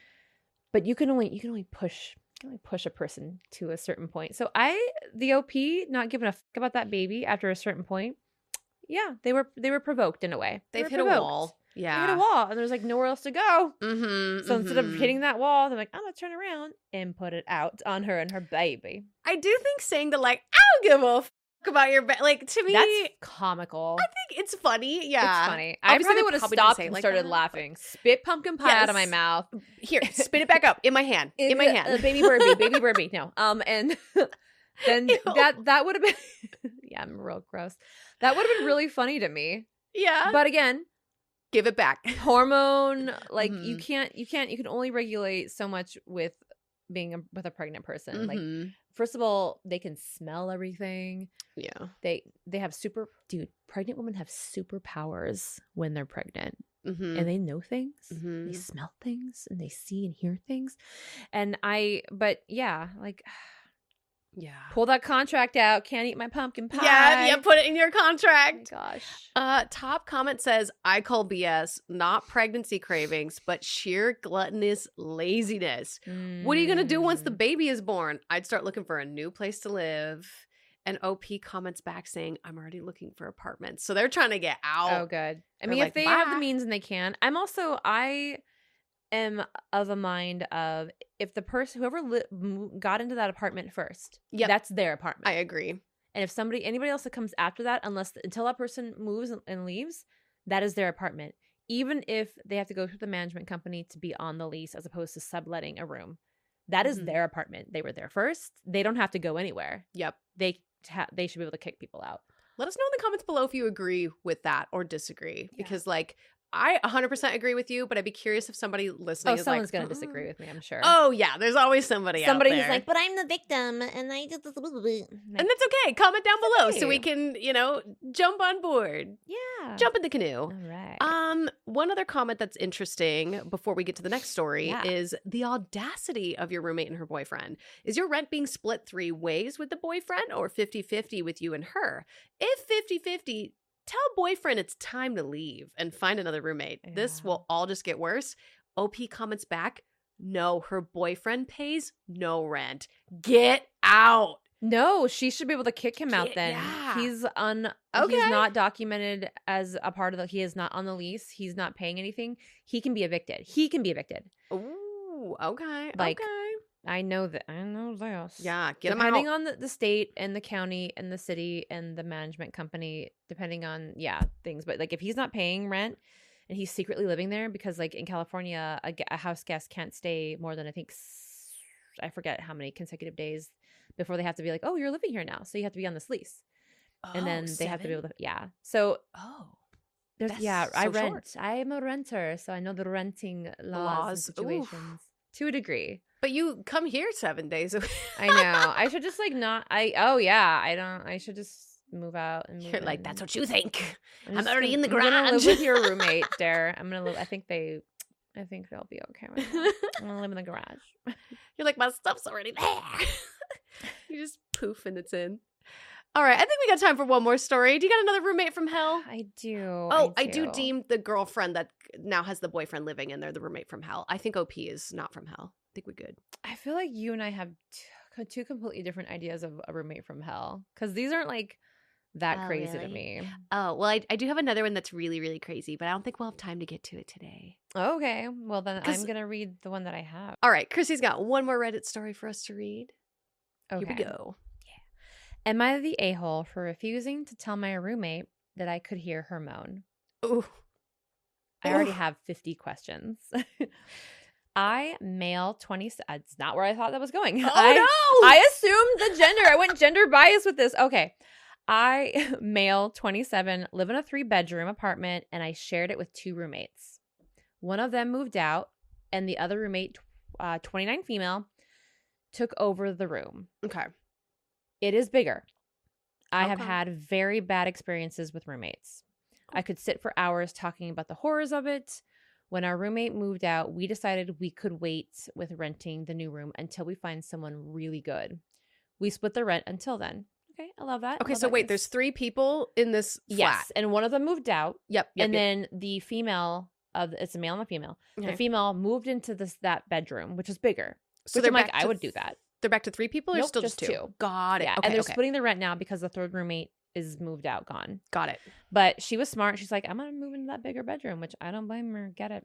But you can only, you can only push, you can only push a person to a certain point. So I, the O P, not giving a fuck about that baby after a certain point. Yeah, they were, they were provoked in a way. They They've were hit a provoked. wall. They Yeah, hit a wall, and there's like nowhere else to go. Mm-hmm, So instead of mhm. hitting that wall, they're like, I'm gonna turn around and put it out on her and her baby. I do think saying the like, I don't give a fuck about your ba-, like to me, That's comical. I think it's funny. Yeah, It's funny. I Obviously, probably they would have probably didn't stopped say it and like started that, laughing. Spit pumpkin pie out of my Yes. mouth. Here, spit it back up in my hand. In my Uh, hand. uh, baby Burby, baby Burby. No. Um, and then Ew. that that would have been yeah, I'm real gross. That would have been really funny to me. Yeah, But again, give it back. hormone, like you Mhm. can't you can't you can only regulate so much with being a, with a pregnant person. Like Mhm. first of all, they can smell everything. Yeah. They they have super dude, pregnant women have superpowers when they're pregnant. Mm-hmm. And they know things. Mhm. They smell things and they see and hear things. And I but yeah, like Yeah. pull that contract out, can't eat my pumpkin pie. Yeah, yeah, put it in your Oh my contract. gosh. Uh, top comment says, I call B S, not pregnancy cravings, but sheer gluttonous laziness. What are you going to do once the Mm. baby is born? I'd start looking for a new place to live. And O P comments back saying, I'm already looking for apartments. So they're trying to get out. Oh, good. I They're mean, like, if they have the "Bye." means and they can. I'm also I am of a mind of if the person whoever li- mo- got into that apartment first, Yep. that's their apartment. I agree. And if somebody, anybody else that comes after that, unless until that person moves and, and leaves, that is their apartment. Even if they have to go through the management company to be on the lease as opposed to subletting a room, that is Mhm. their apartment. They were there first. They don't have to go anywhere. Yep. They ha- they should be able to kick people out. Let us know in the comments below if you agree with that or disagree. Yeah. Because, like, I one hundred percent agree with you, but I'd be curious if somebody listening Oh, is someone's like, gonna "Mm." disagree with me. I'm sure. Oh, yeah. There's always somebody somebody out who's there. like, but I'm the victim, and I just And that's okay. Comment down below so we okay. can, you know, jump on board. yeah, Jump in the canoe. All right. Um, one other comment that's interesting before we get to the next story Yeah. is the audacity of your roommate and her boyfriend. Is your rent being split three ways with the boyfriend or fifty-fifty with you and her? If fifty-fifty, tell boyfriend it's time to leave and find another roommate. This Yeah. will all just get worse. O P comments back, No, her boyfriend pays no rent. Get out. No, she should be able to kick him out Get- then. yeah. He's un Okay. he's not documented as a part of the he is not on the lease. He's not paying anything. He can be evicted. He can be evicted. Ooh, okay. Like, okay. I know that I know this. Yeah, get him Depending out. on the, the state and the county and the city and the management company, depending on yeah, things. But like if he's not paying rent and he's secretly living there, because like in California, a, gu- a house guest can't stay more than I think s- I forget how many consecutive days before they have to be like, oh, you're living here now, so you have to be on this lease, and then Oh, they have to be seven? able to yeah. So Oh. there's That's yeah, I so rent. short. I am a renter, so I know the renting laws, Laws, and oof. situations to a degree. But you come here seven days a week. I know. I should just like not. I oh yeah. I don't. I should just move out and move You're like, in. that's what you think. I'm just already gonna- in the I'm gonna live garage. with your roommate, Dare. I'm gonna live. I think they. I think they'll be okay with that. I'm gonna live in the garage. You're like, my stuff's already there. You just poof and it's in. All right, I think we got time for one more story. Do you got another roommate from hell? I do. Oh, I do deem the girlfriend that now has the boyfriend living in there the roommate from hell. I think O P is not from hell. I think we're good. I feel like you and I have t- two completely different ideas of a roommate from hell, because these aren't like that Oh, crazy to really? me. Oh, well, I, I do have another one that's really, really crazy, but I don't think we'll have time to get to it today. Okay, well then 'Cause- I'm gonna read the one that I have. All right, Chrissy's got one more Reddit story for us to read. Okay. Here we go. Am I the a-hole for refusing to tell my roommate that I could hear her moan? Ooh. I already Oof. have fifty questions. I, male, twenty. It's not where I thought that was going. Oh, I, no! I assumed the gender. I went gender bias with this. Okay. I, male, twenty-seven, live in a three-bedroom apartment, and I shared it with two roommates. One of them moved out, and the other roommate, uh, twenty-nine, female, took over the room. Okay. It is bigger. I have Okay. had very bad experiences with roommates. I could sit for hours talking about the horrors of it. When our roommate moved out, we decided we could wait with renting the new room until we find someone really good. We split the rent until then. Okay, I love that. Okay, Love so that. wait, Yes. there's three people in this flat. Yes, and one of them moved out, Yep, yep, and yep. then the female of it's a male and a female. Okay. The female moved into this that bedroom, which is bigger. So which they're I'm like, back I to would do th- that. They're back to three people or Nope, still just just two? two. Got it. Yeah, Okay, and they're okay. splitting the rent now because the third roommate is moved out, gone. Got it. But she was smart. She's like, I'm going to move into that bigger bedroom, which I don't blame her. Get it.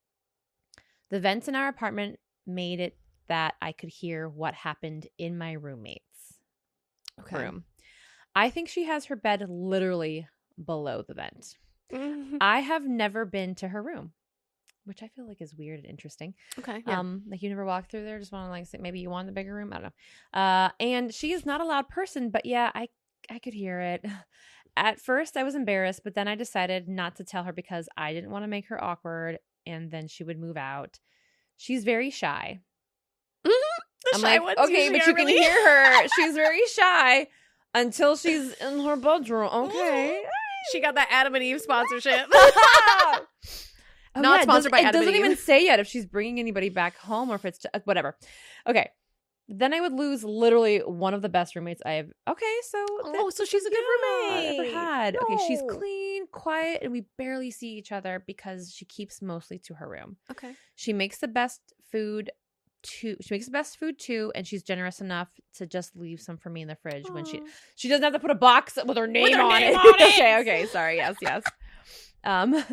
The vents in our apartment made it that I could hear what happened in my roommate's Okay. room. I think she has her bed literally below the vent. Mhm. I have never been to her room, which I feel like is weird and interesting. Okay. Yeah. Um, like you never walked through there, just want to like say maybe you want the bigger room. I don't know. Uh, and she is not a loud person, but yeah, I I could hear it. At first, I was embarrassed, but then I decided not to tell her because I didn't want to make her awkward, and then she would move out. She's very shy. The I'm shy like, ones okay, usually but are you can really- hear her. She's very shy until she's in her bedroom. Okay. She got that Adam and Eve sponsorship. Oh, Not yeah, it sponsored doesn't- by It Adam and doesn't even Eve. say yet if she's bringing anybody back home or if it's just, whatever. Okay. Then I would lose literally one of the best roommates I have. Okay, so Oh, so she's a good yeah, I've roommate. ever had. Okay, she's No. clean, quiet, and we barely see each other because she keeps mostly to her room. Okay. She makes the best food too. She makes the best food too, and she's generous enough to just leave some for me in the fridge when she Aw. she doesn't have to put a box with her name her on name it. on it. okay, okay, sorry. Yes, yes. Um,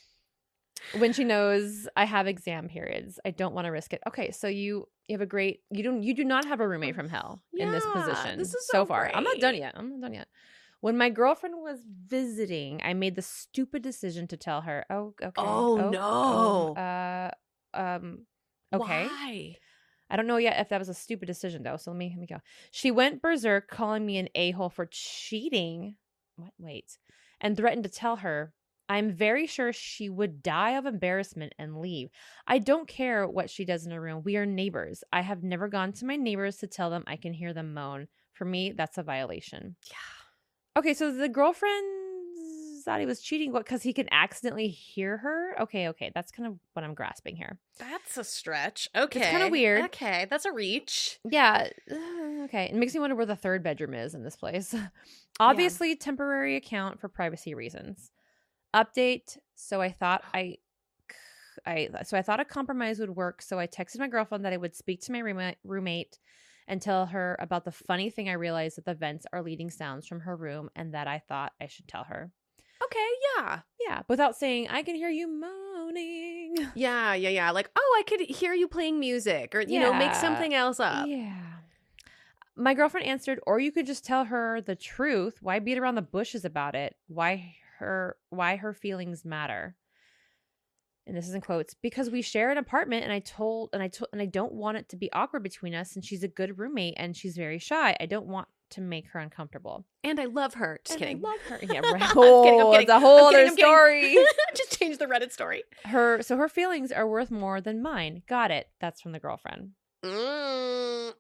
when she knows I have exam periods, I don't want to risk it. Okay, so you you have a great you don't you do not have a roommate from hell in this Yeah, position. this is so so far. I'm not done great. yet. I'm not done yet. When my girlfriend was visiting, I made the stupid decision to tell her, "Oh, okay. Oh, no. oh, uh, um, okay." Why? I don't know yet if that was a stupid decision though. So let me let me go. She went berserk, calling me an a-hole for cheating. What? Wait, and threatened to tell her. I'm very sure she would die of embarrassment and leave. I don't care what she does in her room. We are neighbors. I have never gone to my neighbors to tell them I can hear them moan. For me, that's a violation. Yeah. Okay, so the girlfriend thought he was cheating because he can accidentally hear her. Okay, okay, that's kind of what I'm grasping here. That's a stretch. Okay. kinda weird. Okay, that's a reach. Yeah. uh, Okay. It makes me wonder where the third bedroom is in this place. Obviously, temporary account for privacy reasons. Update. So I thought I. I so I thought a compromise would work. So I texted my girlfriend that I would speak to my roommate, roommate and tell her about the funny thing I realized that the vents are leading sounds from her room and that I thought I should tell her. Okay, yeah. Yeah, without saying, I can hear you moaning. Yeah, yeah, yeah. Like, oh, I could hear you playing music or, you know, make Yeah. something else up. Yeah. My girlfriend answered, or you could just tell her the truth. Why beat around the bushes about it? Why her why her feelings matter? And this is in quotes, because we share an apartment and I told and I told and I don't want it to be awkward between us, and she's a good roommate and she's very shy. I don't want to make her uncomfortable. And I love her. Just And kidding. I love her. Yeah, right. I'm kidding, I'm Oh, kidding. it's a whole I'm kidding, other I'm kidding. story. Just change the Reddit story. Her so her feelings are worth more than mine. Got it. That's from the girlfriend. Mm.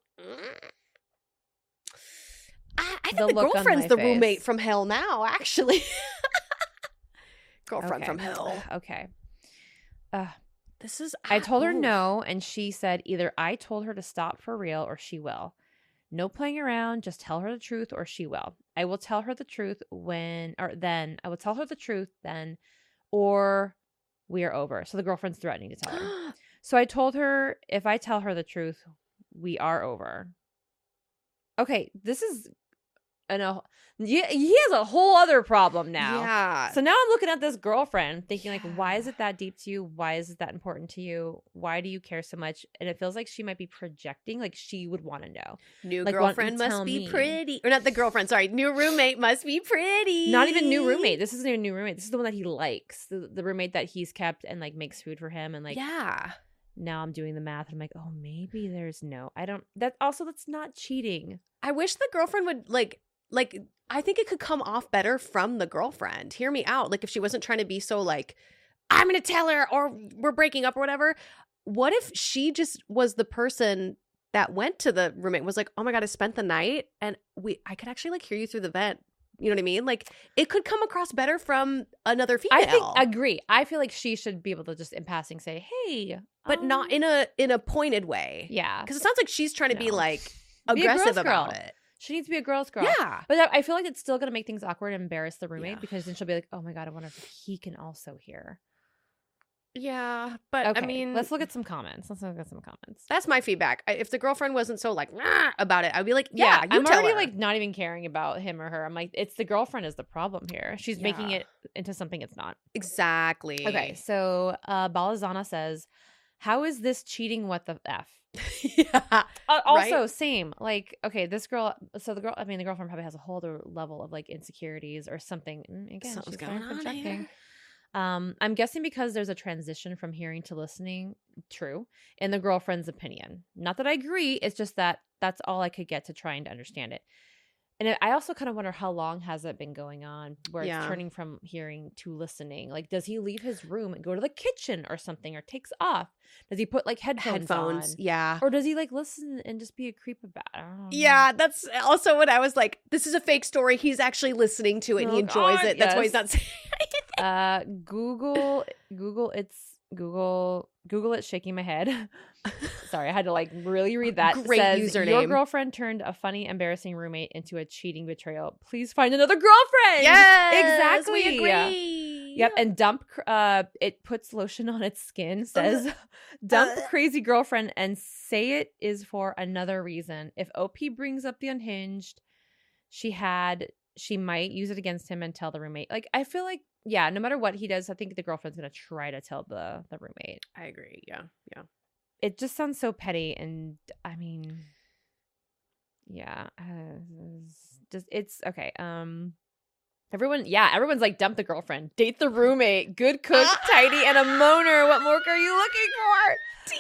I, I The think the, look on girlfriend's my the face. roommate from hell now, actually. Girlfriend Okay. from hell. Okay. Uh, This is. I told her ooh. no, and she said either I told her to stop for real or she will. No playing around, just tell her the truth or she will. I will tell her the truth when, or then, I will tell her the truth then, or we are over. So the girlfriend's threatening to tell her. So I told her if I tell her the truth, we are over. Okay, this is an, a, he he has a whole other problem now. Yeah. So now I'm looking at this girlfriend thinking like, why is Yeah. it that deep to you? Why is it that important to you? Why do you care so much? And it feels like she might be projecting, like she would want to know. New Like, why don't you girlfriend must tell be me? pretty. Or not the girlfriend, sorry. New roommate must be pretty. Not even new roommate. This isn't even a new roommate. This is the one that he likes. The, the roommate that he's kept and like makes food for him. And like Yeah. now I'm doing the math. And I'm like, oh, maybe there's no. I don't. That also that's not cheating. I wish the girlfriend would like like I think it could come off better from the girlfriend. Hear me out. Like if she wasn't trying to be so like, I'm gonna tell her or we're breaking up or whatever. What if she just was the person that went to the roommate and was like, oh my God, I spent the night and we I could actually like hear you through the vent. You know what I mean? Like it could come across better from another female. I think agree. I feel like she should be able to just in passing say, hey, but um, not in a in a pointed way. yeah. Because it sounds like she's trying to be No. like Be a girl's aggressive girl. about it. She needs to be a girl's girl. Yeah. But I I feel like it's still going to make things awkward and embarrass the roommate Yeah. because then she'll be like, oh my God, I wonder if he can also hear. Yeah. But Okay. I mean, let's look at some comments. Let's look at some comments. that's my feedback. I- If the girlfriend wasn't so like "Nah," about it, I'd be like, yeah, you I'm tell already her. like not even caring about him or her. I'm like, it's the girlfriend is the problem here. She's making Yeah. it into something it's not. Exactly. Okay. So uh, Balazana says, how is this cheating? What the F? yeah. Uh, also, Right? same. Like, okay, this girl. So the girl. I mean, the girlfriend probably has a whole other level of like insecurities or something. Mm, Again, Something's she's going going on projecting. here. Um, I'm guessing because there's a transition from hearing to listening. True, in the girlfriend's opinion. Not that I agree. It's just that that's all I could get to trying to understand it. And I also kind of wonder how long has it been going on where Yeah. it's turning from hearing to listening? Like, does he leave his room and go to the kitchen or something or takes off? Does he put like headphones, Headphones. on? Yeah. Or does he like listen and just be a creep about it? I don't know. Yeah, that's also what I was like. This is a fake story. He's actually listening to it and he Oh, enjoys God, it. That's why he's yes. not saying anything. Uh, Google, Google, it's Google, Google it, shaking my head. Sorry, I had to like really read that. Great Says, Your username. girlfriend turned a funny, embarrassing roommate into a cheating betrayal. Please find another girlfriend. Yes, exactly. we agree. Yep, and dump. cr- Uh, it puts lotion on its skin. Says, dump uh. crazy girlfriend and say it is for another reason. If O P brings up the unhinged she had, she might use it against him and tell the roommate. Like, I feel like, yeah, no matter what he does, I think the girlfriend's gonna try to tell the the roommate. I agree. Yeah. Yeah. It just sounds so petty, and I mean, yeah, uh, it's just it's okay. Um, everyone, yeah, everyone's like, dump the girlfriend, date the roommate, good cook, tidy, and a moaner. What more are you looking for?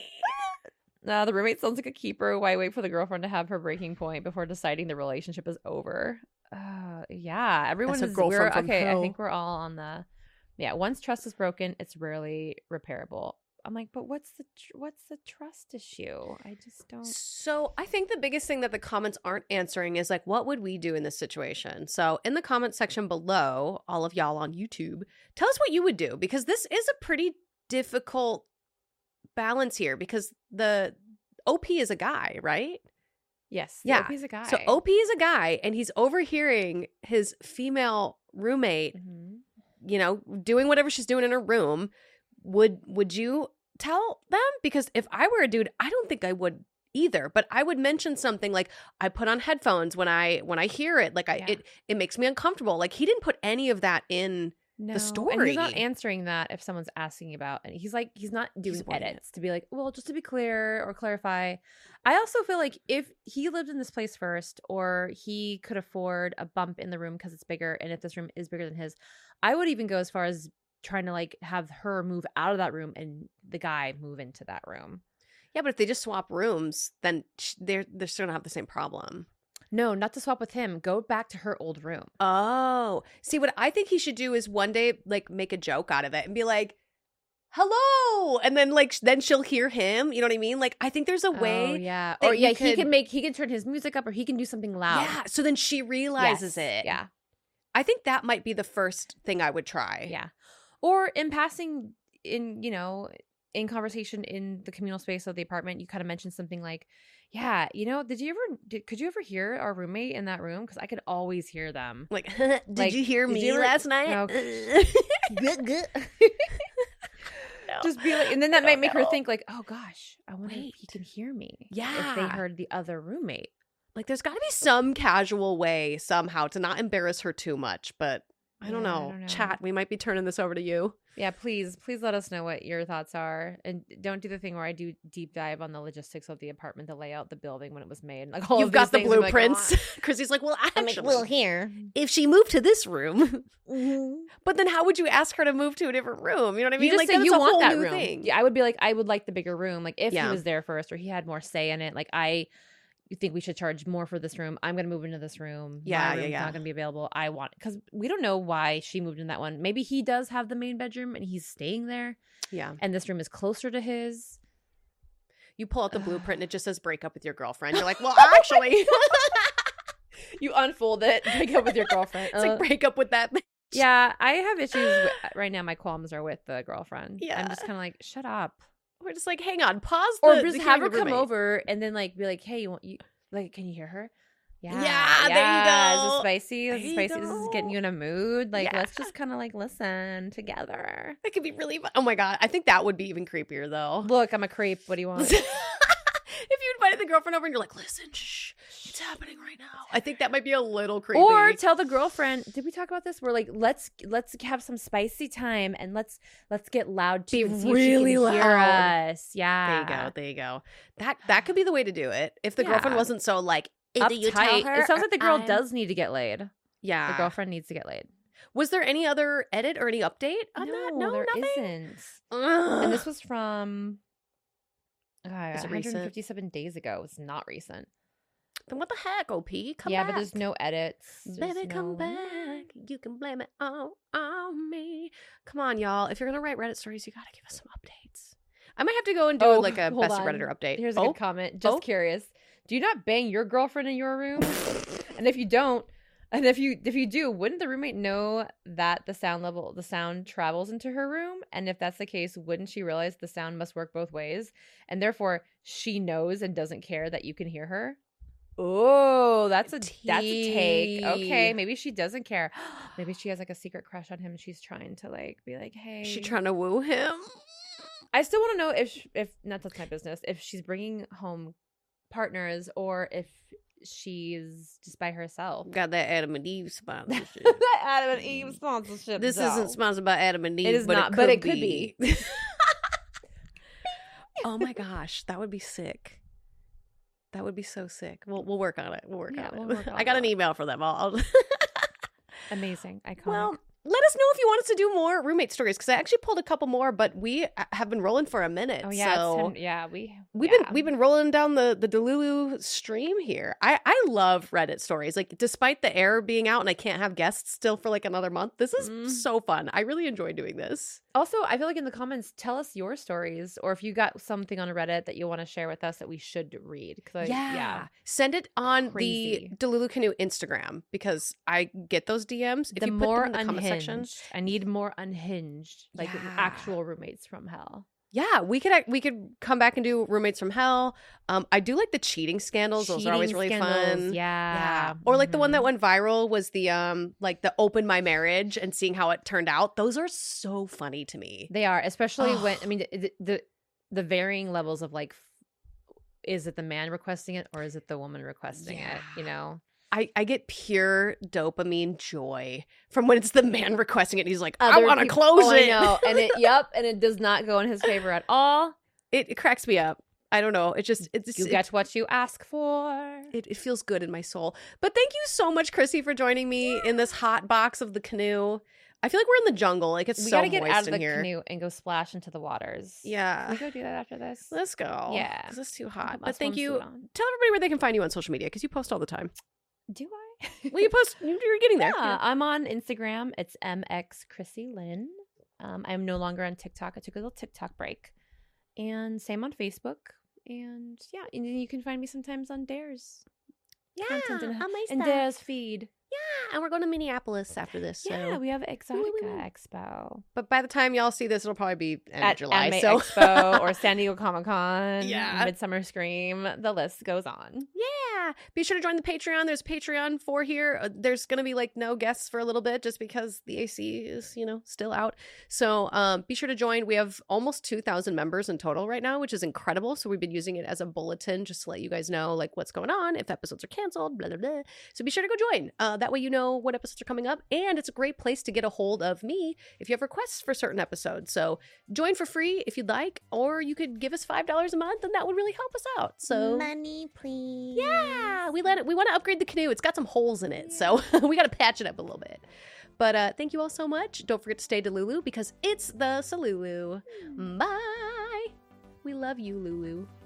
Uh, the roommate sounds like a keeper. Why wait for the girlfriend to have her breaking point before deciding the relationship is over? Uh, yeah, everyone That's a is girlfriend we're- from okay. I hell. think we're all on the yeah. Once trust is broken, it's rarely repairable. I'm like, but what's the tr- what's the trust issue? I just don't. So I think the biggest thing that the comments aren't answering is like, what would we do in this situation? So in the comment section below, all of y'all on YouTube, tell us what you would do, because this is a pretty difficult balance here, because the O P is a guy, right? Yes, Yeah. O P's a guy. So O P is a guy and he's overhearing his female roommate, Mhm. you know, doing whatever she's doing in her room, would would you tell them? Because if I were a dude, I don't think I would either, but I would mention something like, I put on headphones when I when I hear it, like I Yeah. it it makes me uncomfortable. Like he didn't put any of that in. No. The story. And he's not answering that if someone's asking about it. He's like, he's not doing He's avoiding edits to be like, well, just to be clear or clarify. I also feel like if he lived in this place first, or he could afford a bump in the room because it's bigger, and if this room is bigger than his, I would even go as far as trying to like have her move out of that room and the guy move into that room. Yeah, but if they just swap rooms, then sh- they're they're still gonna have the same problem. No, not to swap with him. Go back to her old room. Oh, see, what I think he should do is one day like make a joke out of it and be like, "Hello," and then like sh- then she'll hear him. You know what I mean? Like I think there's a way. Oh, yeah. that Or yeah, you he could- can make he can turn his music up, or he can do something loud. Yeah, so then she realizes Yes. it. Yeah. I think that might be the first thing I would try. Yeah. Or in passing, in, you know, in conversation in the communal space of the apartment, you kind of mentioned something like, yeah, you know, did you ever, did, could you ever hear our roommate in that room? Because I could always hear them. Like, did Like, you hear did me you ever- last night? No. Good, good. Just be like, and then that I might don't make her know. think like, oh gosh, I wonder Wait. if he can hear me. If they Yeah. heard the other roommate. Like, there's got to be some casual way somehow to not embarrass her too much, but I don't, Yeah, I know. don't know. Chat, we might be turning this over to you. Yeah, please, please let us know what your thoughts are, and don't do the thing where I do deep dive on the logistics of the apartment, the layout, the building when it was made. Like all You've of got the these things, I'm like, blueprints. "Oh, Chrissy's like, well, I'm actually, like, well, here. if she moved to this room, Mm-hmm. but then how would you ask her to move to a different room? You know what I mean? You just like, say then it's you a want whole that new room. thing. Yeah, I would be like, I would like the bigger room. Like if Yeah. he was there first, or he had more say in it. Like I, you think we should charge more for this room? I'm gonna move into this room. Yeah, My yeah, room's yeah. not gonna be available. I want, because we don't know why she moved in that one. Maybe he does have the main bedroom and he's staying there, Yeah. and this room is closer to his. You pull out the blueprint and it just says break up with your girlfriend. You're like, well, actually, You unfold it, break up with your girlfriend. it's Uh, like break up with that. yeah, I have issues with, right now. My qualms are with the girlfriend. Yeah. I'm just kind of like, shut up. We're just like, hang on, pause. Or the, just the have her hearing of come roommate. over and then like be like, hey, you want you like, can you hear her? Yeah, Yeah, there you yeah. Is go. this spicy? Is There this you spicy? This is getting go. you in a mood. Like, Yeah. let's just kind of like listen together. That could be really fun. Oh my god, I think that would be even creepier though. Look, I'm a creep. What do you want? if you invited the girlfriend over and you're like, listen, shh, it's happening right now. I think that might be a little creepy. Or tell the girlfriend. Did we talk about this? We're like, let's let's have some spicy time and let's let's get loud too. Be and see really if she can hear loud. us. Yeah. there you go, there you go. That that could be the way to do it. If the Yeah. girlfriend wasn't so like, either you tell Uptight. her It sounds or like the girl I'm- does need to get laid. Yeah. The girlfriend needs to get laid. Was there any other edit or any update on that? No, there nothing. isn't. Ugh. And this was from uh, Was it one hundred fifty-seven days ago. It's not recent. Then what the heck, O P? Come yeah, back. but there's no edits. There's Baby, come no- back. You can blame it all on me. Come on, y'all. If you're gonna write Reddit stories, you gotta give us some updates. I might have to go and do Oh, like a hold best of on. Redditor update. Here's a oh, good comment. Just Oh. curious. Do you not bang your girlfriend in your room? And if you don't, and if you if you do, wouldn't the roommate know that the sound level the sound travels into her room? And if that's the case, wouldn't she realize the sound must work both ways? And therefore she knows and doesn't care that you can hear her? Oh, that's a that's a take. Tea. Okay, maybe she doesn't care. Maybe she has like a secret crush on him and she's trying to like be like, hey. Is she trying to woo him? I still want to know if sh- if not that's my business, if she's bringing home partners or if she's just by herself. Got that Adam and Eve sponsorship. That Adam and Eve sponsorship. This though. isn't sponsored by Adam and Eve, It is but not, it but could it could be. be. Oh my gosh, that would be sick. That would be so sick. We'll we'll work on it. We'll work Yeah, on it. we'll work I on got an it. email for them. I'll. I'll Amazing. Iconic. Well, let us know if you want us to do more roommate stories because I actually pulled a couple more, but we have been rolling for a minute. oh yeah, so it's time, yeah. We we've yeah. been we've been rolling down the the Delulu stream here. I I love Reddit stories. Like despite the error being out and I can't have guests still for like another month, this is Mm. so fun. I really enjoy doing this. Also, I feel like in the comments, tell us your stories, or if you got something on Reddit that you want to share with us that we should read. 'Cause I- yeah. yeah. Send it on Crazy. the Delulu Canoe Instagram because I get those D Ms. If the you more put them in the comment unhinged. section. I need more unhinged, like Yeah. actual roommates from hell. Yeah, we could we could come back and do Roommates from Hell. Um, I do like the cheating scandals; those are always Cheating really scandals, fun. Yeah, Yeah. Or like the one that Mhm. went viral was the um like the Open My Marriage and seeing how it turned out. Those are so funny to me. They are, especially when I Ugh. mean the, the the varying levels of like, f- is it the man requesting it or is it the woman requesting it? You Yeah. know, I, I get pure dopamine joy from when it's the man requesting it and he's like, I Other want to peop- close oh, it. I know, and it yep, and it does not go in his favor at all. It, it cracks me up. I don't know. It just it's You it, get what you ask for. it, it feels good in my soul. But thank you so much, Chrissy, for joining me in this hot box of the canoe. I feel like we're in the jungle. Like it's We so gotta get moist out of in the here. canoe and go splash into the waters. Can Yeah. we go do that after this? Let's go. Yeah. Because it's too I'll hot. put my But thank you. swimsuit on. Tell everybody where they can find you on social media because you post all the time. Do I? Well, you post. You're getting there. Yeah, I'm on Instagram. It's M X Chrissy Lynn. Um, I'm no longer on TikTok. I took a little TikTok break. And same on Facebook. And yeah, and then you can find me sometimes on Dare's content and, on my and stuff. Dare's feed. Yeah, and we're going to Minneapolis after this. So. Yeah, we have Exotica woo, woo. Expo But by the time y'all see this, it'll probably be end at of July. Anime So Expo or San Diego Comic Con. Yeah. Midsummer Scream. The list goes on. yeah, be sure to join the Patreon. There's Patreon for here. Uh, there's gonna be like no guests for a little bit just because the A C is you know still out. So um, be sure to join. We have almost two thousand members in total right now, which is incredible. So we've been using it as a bulletin just to let you guys know like what's going on if episodes are canceled. Blah blah blah. So be sure to go join. Uh, that way you know what episodes are coming up, and it's a great place to get a hold of me if you have requests for certain episodes. So join for free if you'd like, or you could give us five dollars a month, and that would really help us out. So Money, please. yeah, we let it. We want to upgrade the canoe. It's got some holes in it, so we got to patch it up a little bit. But uh, thank you all so much. Don't forget to stay to Lulu because it's the Salulu. Bye. We love you, Lulu.